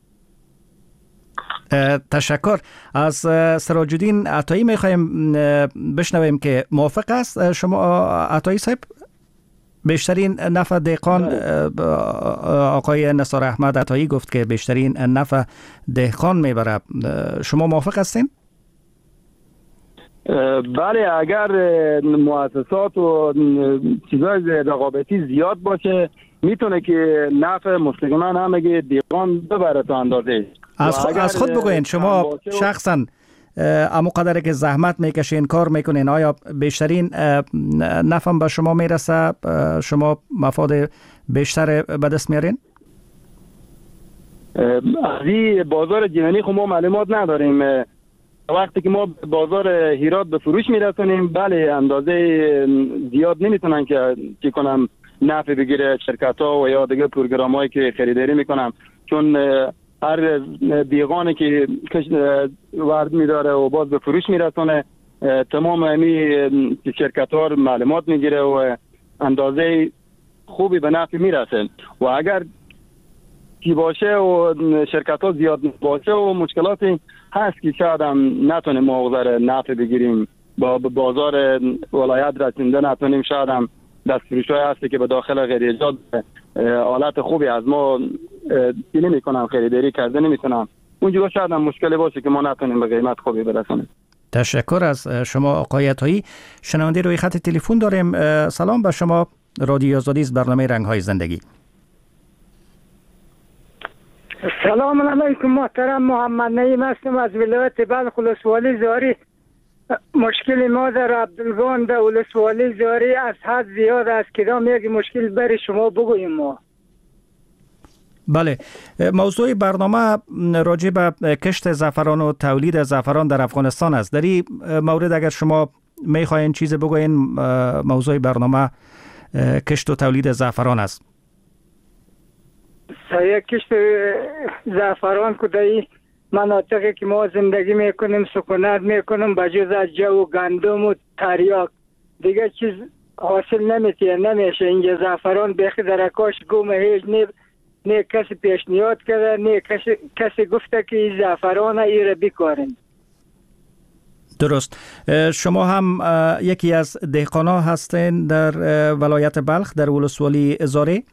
تشکر. از سراج الدین عطایی میخوایم بشنویم که موافق است شما عطایی صاحب بیشترین نفع دهقان؟ آقای نثار احمد عطایی گفت که بیشترین نفع دهقان میبره. شما موافق هستین؟ بله اگر مؤسسات و چیزای رقابتی زیاد باشه میتونه که نفع مستقیما همه دهقان ببره تا اندازه. از, خود از خود بگوین شما شخصا امو قدره که زحمت میکشین کار میکنین آیا بیشترین نفع به شما میرسه؟ شما مفاد بیشتر به دست میارین؟ از این بازار جهانی خب ما معلومات نداریم. وقتی که ما بازار هرات به فروش میرسونیم بله اندازه زیاد نمیتونن که چی کنم نفع بگیره شرکت ها و یا دیگه پروگرام هایی که خریداری میکنم چون هر دیغانی که ورد میداره و باز به فروش میرسونه تمام امی شرکت ها معلومات میگیره و اندازه خوبی به نفع میرسه و اگر کی باشه و شرکت ها زیاد باشه و مشکلاتی هست که شاید هم نتونیم مقدار نفع بگیریم با بازار ولایت رسنده نتونیم شاید هم دستفروش های هستی که به داخل غیر ایجاد حالت خوبی از ما نمی کنم خریداری کرده نمی کنم اونجا شاید هم مشکلی باشه که ما نتونیم به قیمت خوبی برسونیم. تشکر از شما آقای عطایی. شنونده روی خط تلفن داریم. سلام به شما. رادیو آزادی از برنامه رنگ های زندگی. سلام علیکم محترم. محمد نعیم هستم از ولایت بلخ ولسوالی زاری. مشکل ما در عبدالگان در ولسوالی زاری از حد زیاد است. کدام یک مشکل بر شما بگوییم ما؟ بله، موضوع برنامه راجع به کشت زعفران و تولید زعفران در افغانستان است. در این مورد اگر شما میخواین چیز بگوین، موضوع برنامه کشت و تولید زعفران است. صحیح، کشت زعفران که در مناطقی که ما زندگی میکنیم سکونت میکنیم بجز از جو گندم و تریاک دیگه چیز حاصل نمیشه نمیشه. اینجا زعفران بخی در کاش گم هیچ نه نه کسی پیشنهاد کرده نه کسی کسی گفته که این زعفران ایره بکاریم. درست. شما هم یکی از دهقانا هستین در ولایت بلخ در ولسوالی زاره؟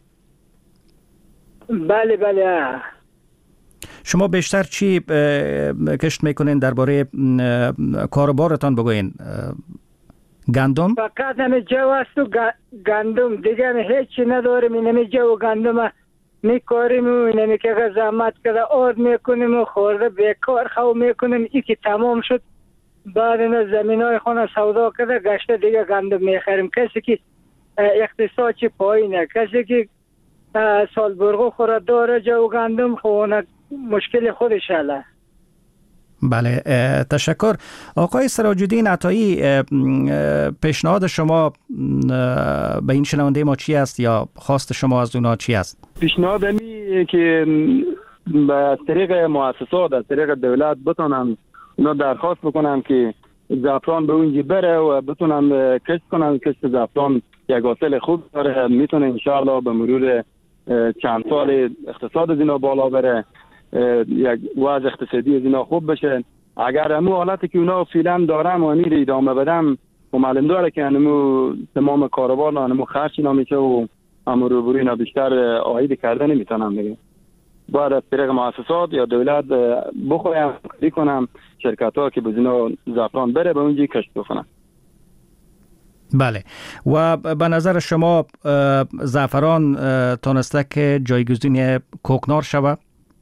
بله بله. شما بیشتر چی کشت میکنین؟ درباره کاروبارتان بگوین. گندم؟ فقط همه جو است و گندم دیگه هیچی نداریم. این همه جو گندم میکاریم و این همه که زحمت کرده آرد میکنیم و خورده بیکار خو میکنیم. ای که تمام شد بعد این زمین های خانه سودا کرده گشته دیگه گندم میخریم. کسی که اقتصاد چی پایینه، کسی که سال برغو خورده داره جو گندم خونه مشکل خودش هله. بله، تشکر. آقای سراج الدین عطایی، پیشنهاد شما به این شنونده ما چی است یا خواست شما از اونا چی است؟ پیشنهاد می که به طریق مؤسسات از طریق دولت بتونم اونا درخواست بکنم که زعفران به اونجا بره و بتونم کشت کنم. کشت زعفران یک حاصل خوب داره، میتونه انشاءالله به مرور چند سال اقتصاد از اینا بالا بره، یک وضع اقتصادی از اینا خوب بشه. اگر همون حالتی که اونا فعلا دارم و امیر ادامه بدم و معلوم داره که همون تمام کاروبار همون خرچی نمیشه و همون روبروی اینا بیشتر عاید کرده نمیتونم دیگه. باید از طریق مؤسسات یا دولت بخوایم کاری کنم شرکت ها که به اینا زعفران بره به اونجا کشت بکنم. بله، و به نظر شما زعفران تونسته که جایگزین کوکنار شود؟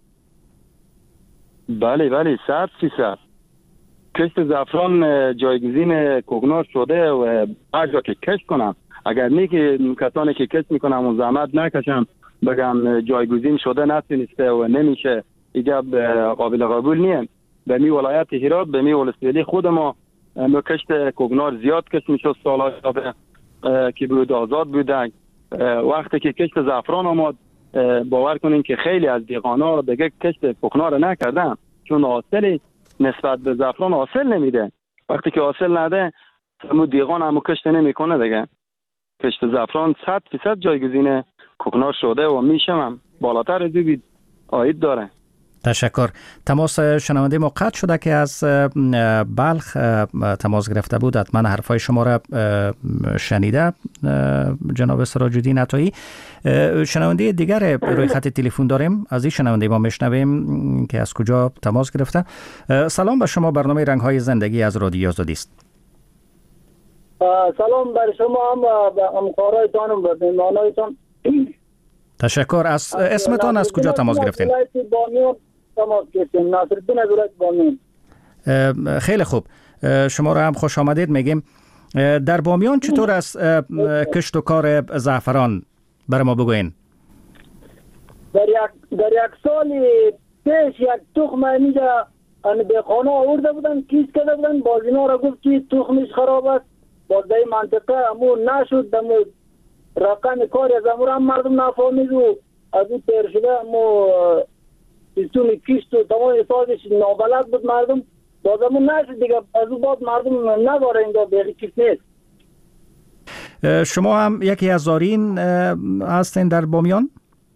بله بله، صد فیصد. کشت زعفران جایگزین کوکنار شده و هر جا که کشت کنم، اگر نه که کسانی که کشت میکنم و زحمت نکشم بگم جایگزین شده نتونسته و نمیشه، ایجاب قابل قبول نیست. به می ولایت هرات به می ولسوالی خود ما ما کشت کوکنار زیاد کشت میشد سالها که بود آزاد بودن. وقتی که کشت زعفران آمد باور کنین که خیلی از دیقانا دیگه کشت کوکنار نکردن، چون حاصل نسبت به زعفران حاصل نمیده. وقتی که حاصل نده همون دیقان همون کشت نمیکنه دیگه. کشت زعفران صد فیصد جایگزین کوکنار شده و میشم بالاتر از این عاید داره. تشکر. تماس شنونده ما قطع شده که از بلخ تماس گرفته بود. حتما حرفای شما را شنیده جناب سراج الدین عطایی. شنونده دیگر روی خط تلفن داریم، از این شنونده ما میشنویم که از کجا تماس گرفته. سلام به شما، برنامه رنگ های زندگی از رادیو آزادی است. سلام بر شما هم به همکارایتان و به مهمانایتان. تشکر. از اسمتان از کجا تماس گرفتین؟ خیلی خوب، شما را هم خوش آمدید میگیم. در بامیان چطور است کشت و کار زعفران؟ برای ما بگوین. در یک در یک سال پیش یک تخم اینجا ان به خانه آورده بودن، کیس کرده بودن، باز اینا را گفت که تخمش خراب است. باز در این منطقه امور نشد، دمو رقم کاری از امور هم مردم نفهمید و از این تیر شده امو سیستم کیست و تمام حسابش نابلد بود مردم. باز امور نشد دیگه، از اون بعد مردم نداره اینجا بیغی کیست نیست. شما هم یکی از زارین هستین در بامیان؟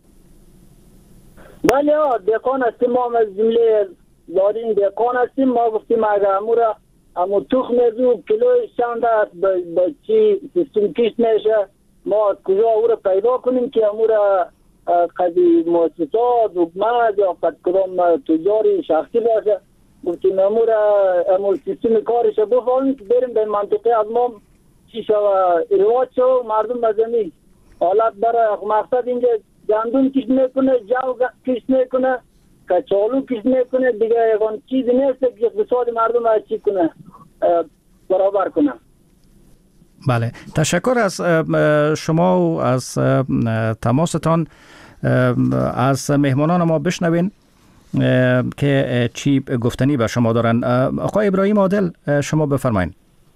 بله ها، دکان هستیم، ما هم از جمله زارین دکان هستیم. ما گفتیم اگر امور امو تخم ازو کلوش چند است به چی سیستم کیست میشه، ما از کجا او را پیدا کنیم که امور قضی مؤسسات حکومت یا قد کدام تجاری شخصی باشه. گفتیم امور امور سیستم کارش بفهمیم که بریم به منطقه از ما چی شوه رواج شوه مردم بزنی حالت برای مقصد اینجا گندم کش میکنه، جو کش میکنه، کچالو کش میکنه، دیگه یکان چیزی نیست که اقتصاد مردم را چی کنه برابر کنه. بله، تشکر از شما و از تماستان. از مهمانان ما بشنوین که چی گفتنی به شما دارن. آقای ابراهیم عادل، شما بفرمایید.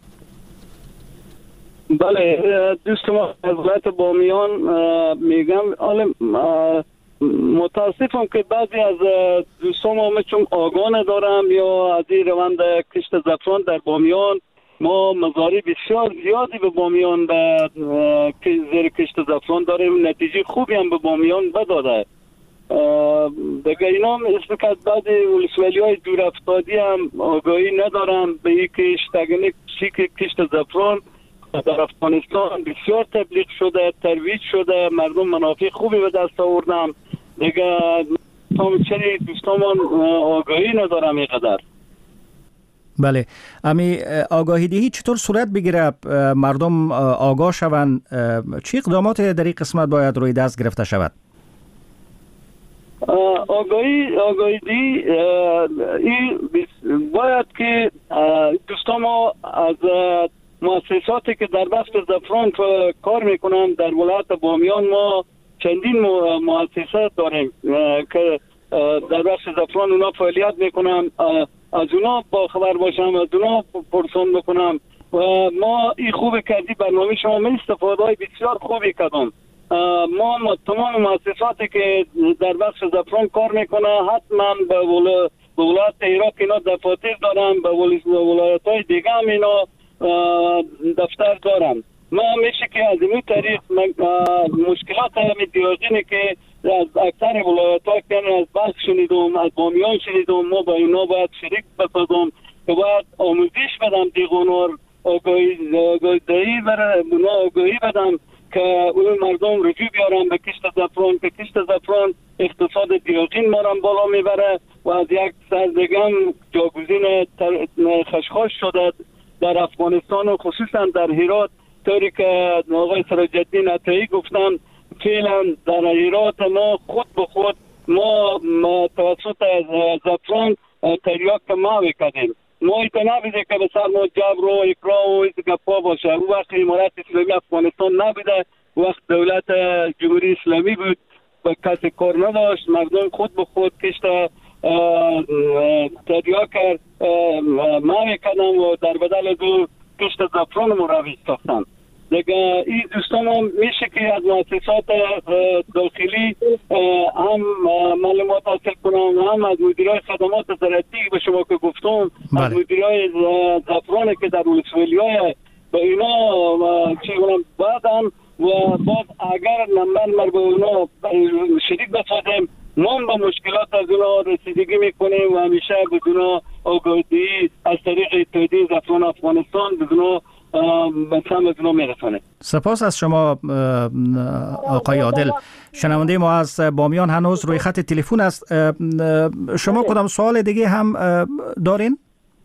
بله، دوست ما از ولایت بامیان میگم، حالا متاسفم که بعضی از دوستان ما چون آگاه ندارم یا از این روند کشت زعفران در بامیان، ما مزارع بسیار زیادی به بامیان به زیر کشت زعفران داریم، نتیجه خوبی هم به بامیان بداده. دیگه اینا اسم که بعد ولسوالی های دور افتادی هم آگاهی ندارم به این کشت. تگنیک چی کشت زعفران در افغانستان بسیار تبلیغ شده، ترویج شده، مردم منافع خوبی به دست آوردن. دیگه تام چری دوستامان آگاهی ندارم اینقدر. بله، امی آگاهی دهی چطور صورت بگیره مردم آگاه شوند؟ چی اقدامات در این قسمت باید روی دست گرفته شود؟ آگاهی آگاهی دهی این باید که دوستان ما از مؤسساتی که در بخش زعفران کار میکنن در ولایت بامیان، ما چندین مؤسسات داریم که در بخش زعفران اونا فعالیت میکنن، از اونا با خبر باشم، از اونا پرسان بکنم و ما این خوب کردی برنامه شما من استفاده های بسیار خوبی کردم. ما تمام مؤسساتی که در بخش زعفران کار میکنه حتما به ولایت هرات اینا دفاتر دارم، به ولایت های دیگه هم اینا دفتر دارم. ما میشه که از این طریق مشکلات همی دیوژنی که از اکثر ولایت ها که از بخش شنیدم، از بامیان شنیدم، ما با اینا باید شریک بسازم که باید آموزش بدم دیگونور، آگاهی دهی برای اونا آگاهی بدم که اون مردم رجوع بیارن به کشت زعفران، که کشت زعفران اقتصاد دیوژن ما را بالا میبره و از یک سر دیگه هم جاگزین خشخاش شده در افغانستان و خصوصا در هرات، طوری که آقای سراج الدین عطایی گفتن. فعلا در هرات ما خود به خود ما, ما توسط زعفران تریاک ماوی کردیم. ما ایتا نبیده که به سر ما جبر و اکراه و ایتا گفا باشه. او وقت امارت اسلامی افغانستان نبیده، وقت دولت جمهوری اسلامی بود و کسی کار نداشت، مردم خود به خود کشت تریاک ماوی کردن و در بدل دو کشت زعفران مرویج ساختن. دیگه این دوستان هم میشه که از مؤسسات داخلی هم معلومات حاصل کنم، هم از مدیرای خدمات زراعتی به شما که گفتم، بله. از مدیرای زعفران که در ولسوالی های به اینا چی کنم بعدن و بعد اگر نمبر مر به اونا شریک بسازیم، ما به مشکلات از اونا رسیدگی میکنیم و همیشه به اونا آگاهی از طریق اتحادیه زعفران افغانستان به اونا سپاس از شما آقای عادل. شنونده ما از بامیان هنوز روی خط تلفن است. شما کدام سوال دیگه هم دارین؟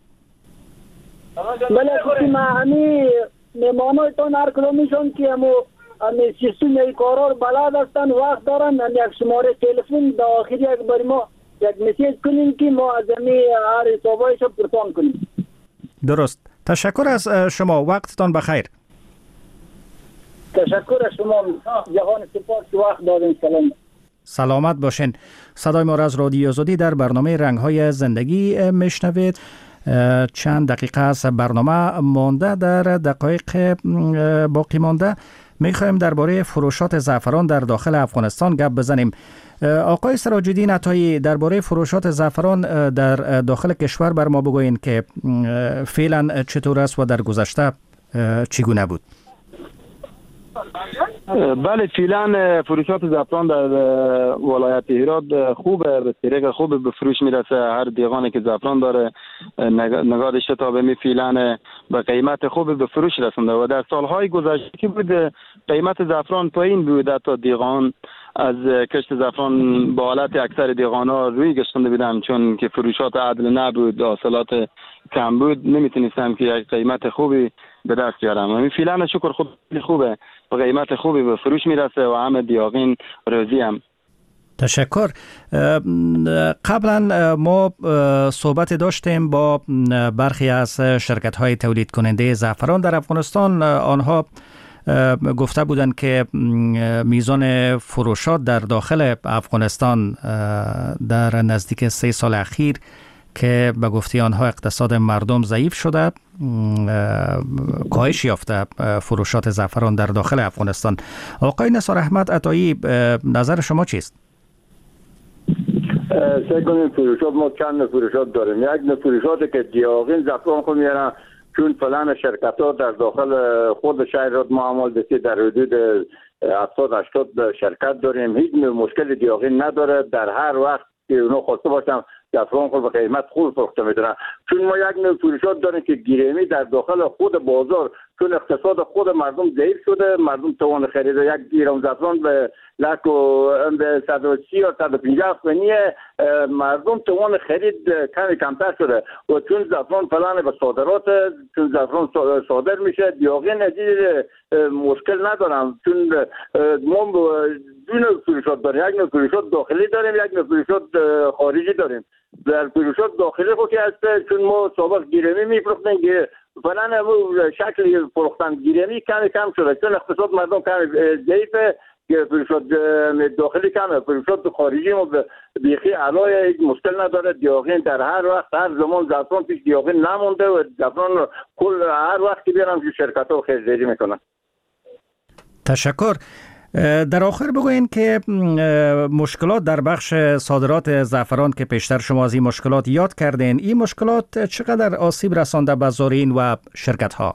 بله خودی ما همی مهمانایتان هر کدومیشون که همو همی سیستم ای کارار بلد هستن وقت دارن، یک شماره تلفن در آخر یک بار ما یک مسیج کنیم که ما از همی هر حسابایش پرسان کنیم. درست. تشکر از شما، وقتتان بخیر. تشکر از شما، جهان سپاس که وقت دادین. سلام. سلامت باشین. صدای ما را از رادیو آزادی در برنامه رنگ‌های زندگی میشنوید. چند دقیقه از برنامه مانده، در دقایق باقی مانده میخوایم درباره فروشات زعفران در داخل افغانستان گپ بزنیم. آقای سراج الدین عطایی، درباره فروشات زعفران در داخل کشور بر ما بگوین که فعلا چطور است و در گذشته چگونه بود؟ بله، فعلا فروشات زعفران در ولایت هرات خوبه، به طریق خوب به فروش میرسه. هر دیغانی که زعفران داره نگادش تا به می فعلا به قیمت خوب به فروش رسونده و در سالهای گذشته که بود قیمت زعفران پایین بود، تا دیغان از کشت زعفران با حالت اکثر دیغانا روی گشتنده بودن، چون که فروشات عدل نبود، حاصلات کم بود، نمیتونستم که یک قیمت خوبی به دست بیارم. همین فعلا شکر خوب خوبه، به قیمت خوبی به فروش میرسه و همه دیاقین راضی هم. تشکر. قبلا ما صحبت داشتیم با برخی از شرکت های تولید کننده زعفران در افغانستان. آنها گفته بودند که میزان فروشات در داخل افغانستان در نزدیک سه سال اخیر که به گفته آنها اقتصاد مردم ضعیف شده، کاهش یافته فروشات زعفران در داخل افغانستان. آقای نثار احمد عطایی، نظر شما چیست؟ سعی کنیم فروشات، ما چند فروشات داریم. یک نه فروشات که دیاغین زعفران خود میارن، چون فلان شرکت ها در داخل خود شهر ما عمل دستی در حدود هفتاد هشتاد شرکت داریم. هیچ مشکل دیاغین نداره. در هر وقت که اونا خواسته باشن زعفران خود به قیمت خوب فروخته میدونن. چون ما یک نوع فروشات داریم که گیرمی در داخل خود بازار، چون اقتصاد خود مردم ضعیف شده، مردم توان خرید یک گیرم زعفران به لک و صد و سی یا صد و پنجاه افغانیه، مردم توان خرید کمی کمتر شده و چون زعفران فلان به صادرات، چون زعفران صادر میشه، دیاغین از مشکل ندارم. چون ما دو نوع فروشات داریم، یک نوع فروشات داخلی داریم، یک نوع فروشات خارجی داریم. در فروشات داخلی خود که هست، چون ما سابق گیرمی میفروختیم که فلان شکل فروختن گیرمی کمی کم شده، چون اقتصاد مردم کمی ضعیفه که فروشات داخلی کمه. فروشات خارجی ما بیخی علای هیچ مشکل نداره. دیاغین در هر وقت هر زمان زعفران پیش دیاغین نمونده و زعفران کل هر وقت که بیارم که شرکت ها خریداری میکنن. تشکر. در آخر بگوین که مشکلات در بخش صادرات زعفران که پیشتر شما از این مشکلات یاد کردین، این مشکلات چقدر آسیب رسانده به زارعین و شرکت ها؟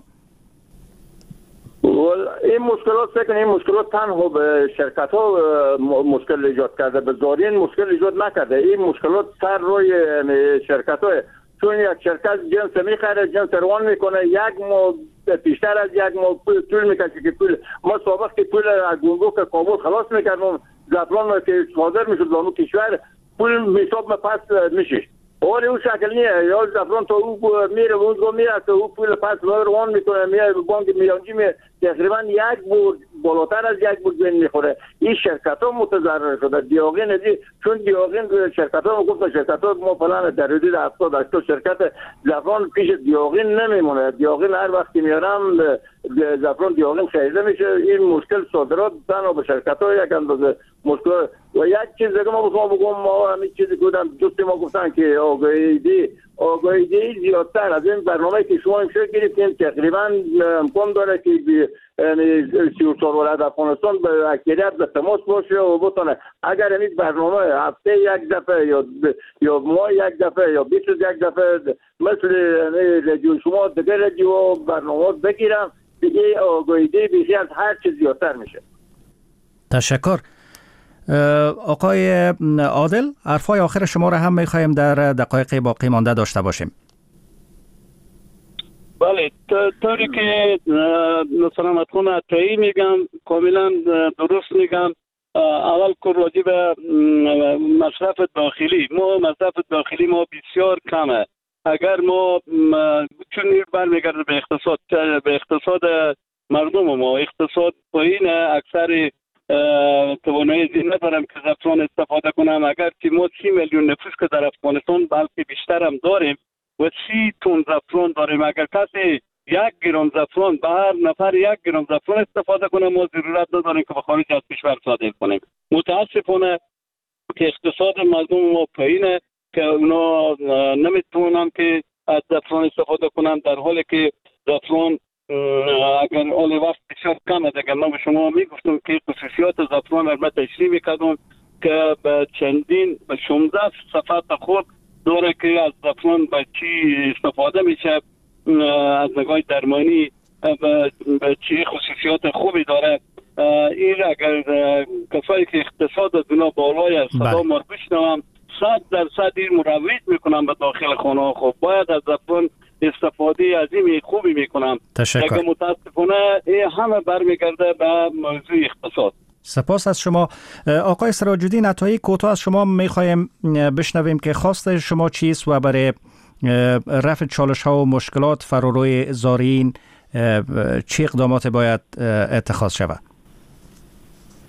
این مشکلات فکر کنم این مشکلات تنها به شرکت ها مشکل ایجاد کرده، به زارعین مشکل ایجاد نکرده. این مشکلات سر روی شرکت ها، چون یک شرکت جنس میخره، جنس روان میکنه، یک ماه بیشتر از یک ماه طول میکشه که پول ما سابق که پول از گمرک کابل خلاص میکردم، زعفران که صادر میشد لانو کشور پول حساب ما پس میشه. ولی اون شکل نیه، یا زعفران تا او میره و اونجا میره تا او پول پس روان میکنه، میره به بانک میانجی میره، تقریبا یک بور بالاتر از یک بور زمین میخوره. این شرکت ها متضرر شده. دیاغین ازی چون دیاغین شرکت ها گفت شرکت ها ما فلان در حدود هفتاد هشتاد شرکت زعفران پیش دیاغین نمیمونه. دیاغین هر وقت که میارم زعفران دیاغین خریده میشه. این مشکل صادرات تنها به شرکت ها یک اندازه مشکل. و یک چیز دیگه ما بخوام بگم، ما همین چیزی بودم دوست ما گفتن که آگاهی آگاهی زیادتر از این برنامه که شما امشب گرفتین تقریبا امکان داره که سی و چهار ولایت افغانستان به اکثریت به تماس باشه و بتونه اگر این برنامه هفته یک دفعه یا یا ماه یک دفعه یا بیست یک دفعه مثل رادیو شما دیگه رادیو برنامه بگیرم، دیگه آگاهی بیشتر از هر چیز زیادتر میشه. تشکر. آقای عادل، حرفای آخر شما را هم میخوایم در دقایق باقی مانده داشته باشیم. بله، طوری که سلامت خون عطایی میگم کاملا درست میگم. اول که راجع به مصرف داخلی، ما مصرف داخلی ما بسیار کمه. اگر ما چون برمیگرده به اقتصاد به اقتصاد مردم ما، اقتصاد پایین، اکثر توانایی زی ندارم که زعفران استفاده کنم. اگر که ما سی میلیون نفوس که در افغانستان بلکه بیشتر هم داریم و سی تن زعفران داریم، اگر کسی یک گرم زعفران به هر نفر یک گرم زعفران استفاده کنه، ما ضرورت نداریم که به خارج از کشور صادر کنیم. متاسفانه که اقتصاد مردم ما پایینه که اونا نمیتونن که از زعفران استفاده کنن، در حالی که زعفران اگر اول وقت بسیار کمه. دیگه من به شما میگفتم که خصوصیات زعفران را تشریح میکردم که به چندین به شانزده صفحات خود داره که از زعفران به چی استفاده میشه، از نگاه درمانی به چی خصوصیات خوبی داره. این اگر کسایی که اقتصاد از اونا بالای از صدا ما بشنوم، صد درصد این مروج میکنم به داخل خانه ها. خب باید از زعفران استفاده عظیمی خوبی میکنم. تشکر. متاسفانه این همه برمیگرده به موضوع اقتصاد. سپاس از شما. آقای سراج الدین عطایی، کوتاه از شما میخوایم بشنویم که خواست شما چیست و برای رفع چالش ها و مشکلات فراروی زارعین چه اقدامات باید اتخاذ شود؟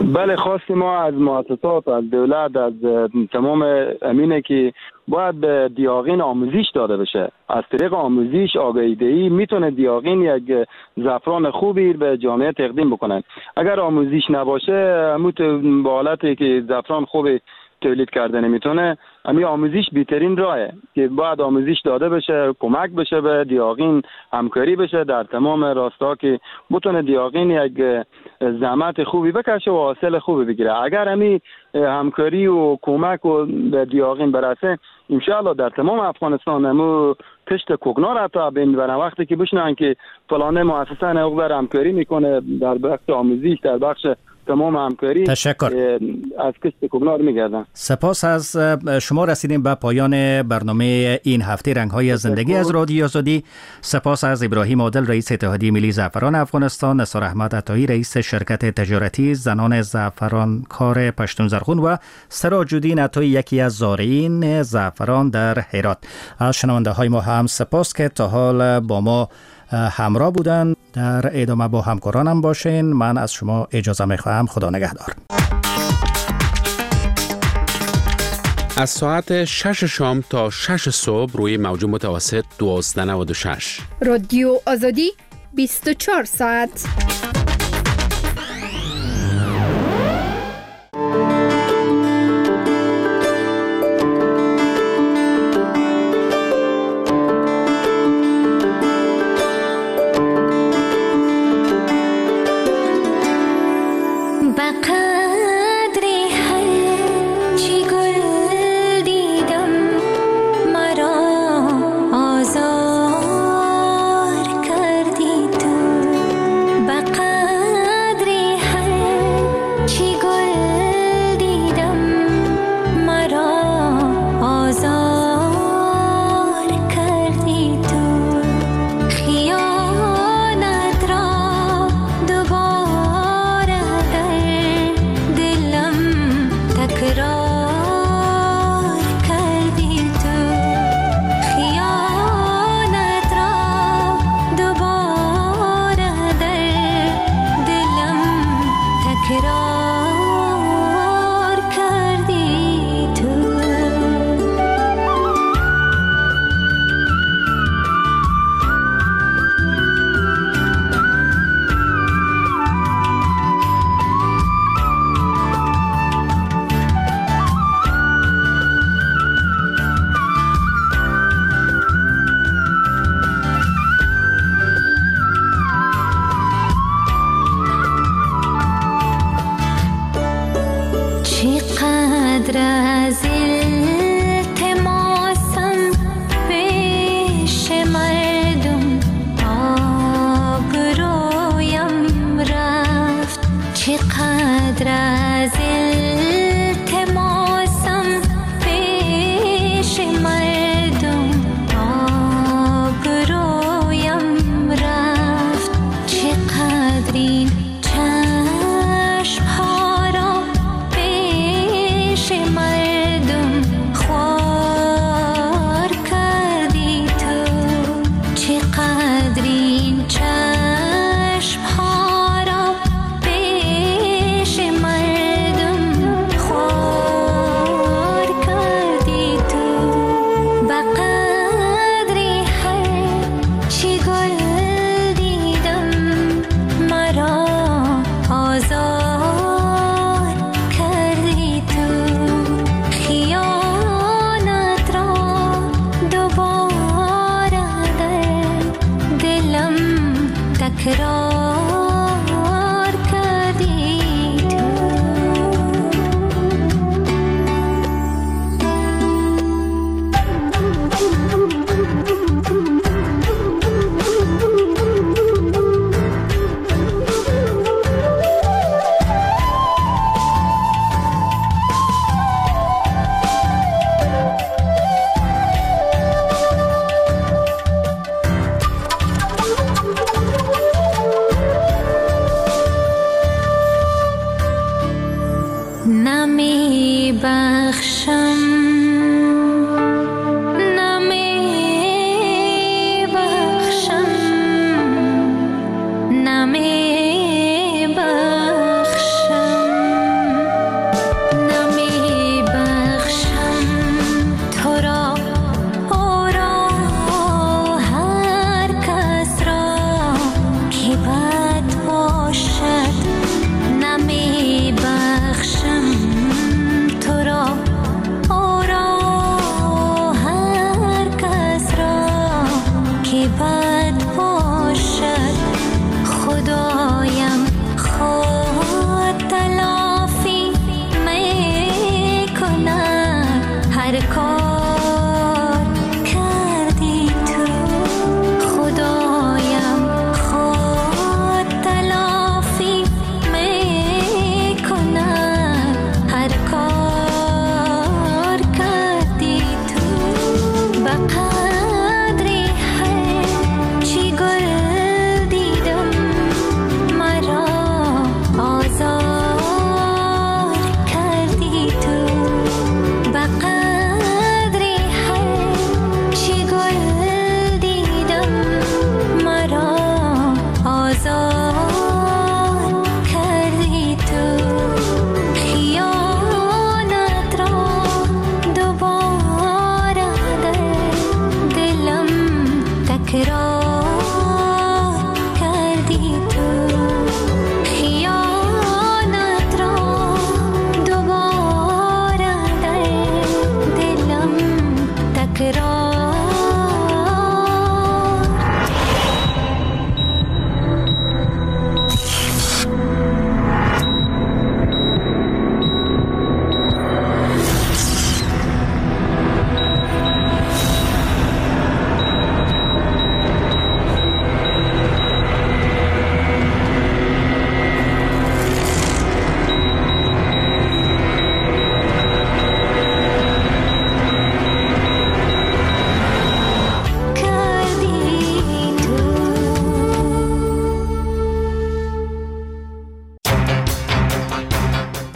بله، خواست ما از مؤسسات، از دولت، از تمام امینه که باید به دیاغین آموزش داده بشه. از طریق آموزش، آگاهی دهی میتونه دیاغین یک زعفران خوبی به جامعه تقدیم بکنن. اگر آموزش نباشه، همون به حالتی که زعفران خوبی تولید کرده نمیتونه، همین آموزش بهترین راهه که باید آموزش داده بشه، کمک بشه به دیاغین، همکاری بشه در تمام راستا که بتونه دیاغین یک زحمت خوبی بکشه و حاصل خوبی بگیره. اگر همین همکاری و کمک و به دیاغین برسه، انشاءالله در تمام افغانستان همو کشت کوکنار حتی بین وقتی که بشنن که فلانه مؤسسه نقدر همکاری میکنه در بخش آموزش، در بخش تمام همکاری، تشکر. از کشت کوکنار میگردن. سپاس از شما. رسیدیم به پایان برنامه این هفته رنگ‌های زندگی از رادیو آزادی. سپاس از ابراهیم عادل، رئیس اتحادیه ملی زعفران افغانستان، نثار احمد عطایی، رئیس شرکت تجارتی زنان زعفران کار پشتون زرخون و سراج الدین عطایی، یکی از زارعین زعفران در هرات. از شنونده های ما هم سپاس که تا حال با ما همراه بودن. در ادامه با همکارانم باشین. من از شما اجازه میخواهم. خدا نگهدار. از ساعت شش شام تا شش صبح روی موج متوسط دوازده نود و شش رادیو آزادی بیست و چهار ساعت.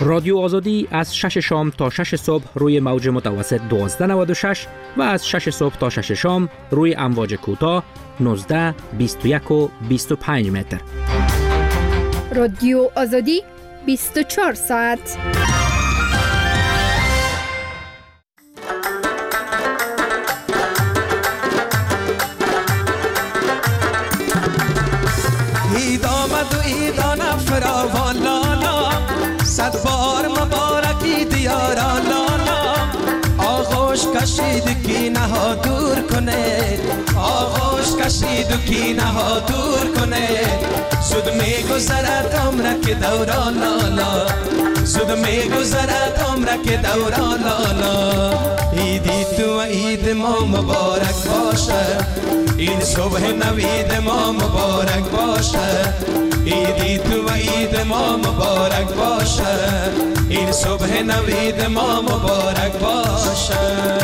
رادیو آزادی از شش شام تا شش صبح روی موج متوسط دوازده نود و شش و از شش صبح تا شش شام روی امواج کوتاه نوزده، بیست و یک و بیست و پنج متر. رادیو آزادی بیست و چهار ساعت. اید آمد و ایدان فراوان لالا، صد بار مبارکی دیارا لالا. آغوش کشید کینه ها دور کنه، آغوش کشید و کینه ها دور کنه. زود می گذرد عمره که دوران لالا، زود می گذرد عمره که دوران لالا. ایدی تو و عید ما مبارک باشه، این صبح نوید ما مبارک باشه. ایدی تو و عید ما مبارک باشه، این صبح نوید ما مبارک باشه.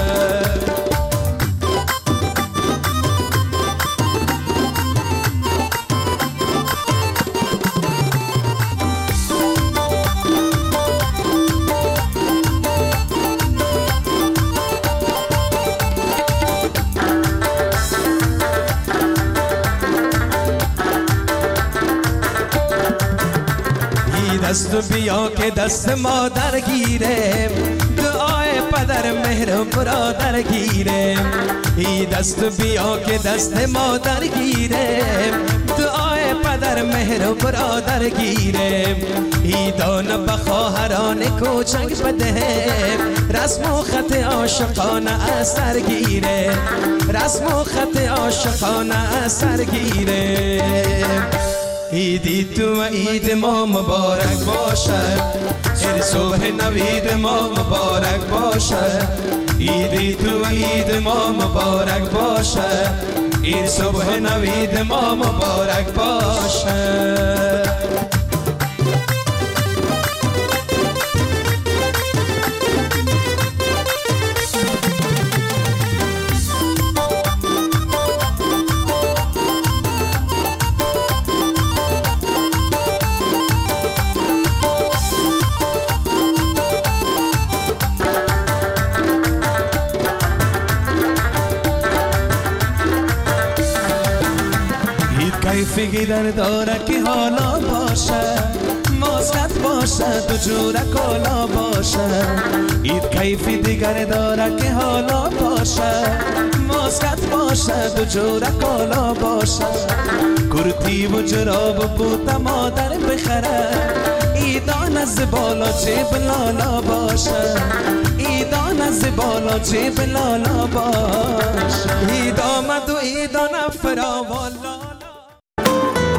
دست بیا که دست مادر گیره، دعای پدر مهر برادر گیره. ای دست بیا که دست مادر گیره، دعای پدر مهر برادر گیره. ای دانه بخواهران کوچک بده، رسم و خط عاشقانه اثر گیره، رسم و خط عاشقانه اثر گیره. ایدی تو و عید ما مبارک باشه، این صبح نوید ما مبارک باشه. ایدی تو و عید ما مبارک باشه، این صبح نوید ما مبارک باشه. کیفی در داره که حالا باشه، ماسکت باشه دو جوره کالا باشه. اید کیفی دیگر داره که حالا باشه، ماسکت باشه دو جوره کالا باشه. کرتی و جراب بوت مادر بخره، ایدان از بالا جیب لالا باشه، ایدان از بالا جیب لالا باشه. اید آمد و ایدان فراوان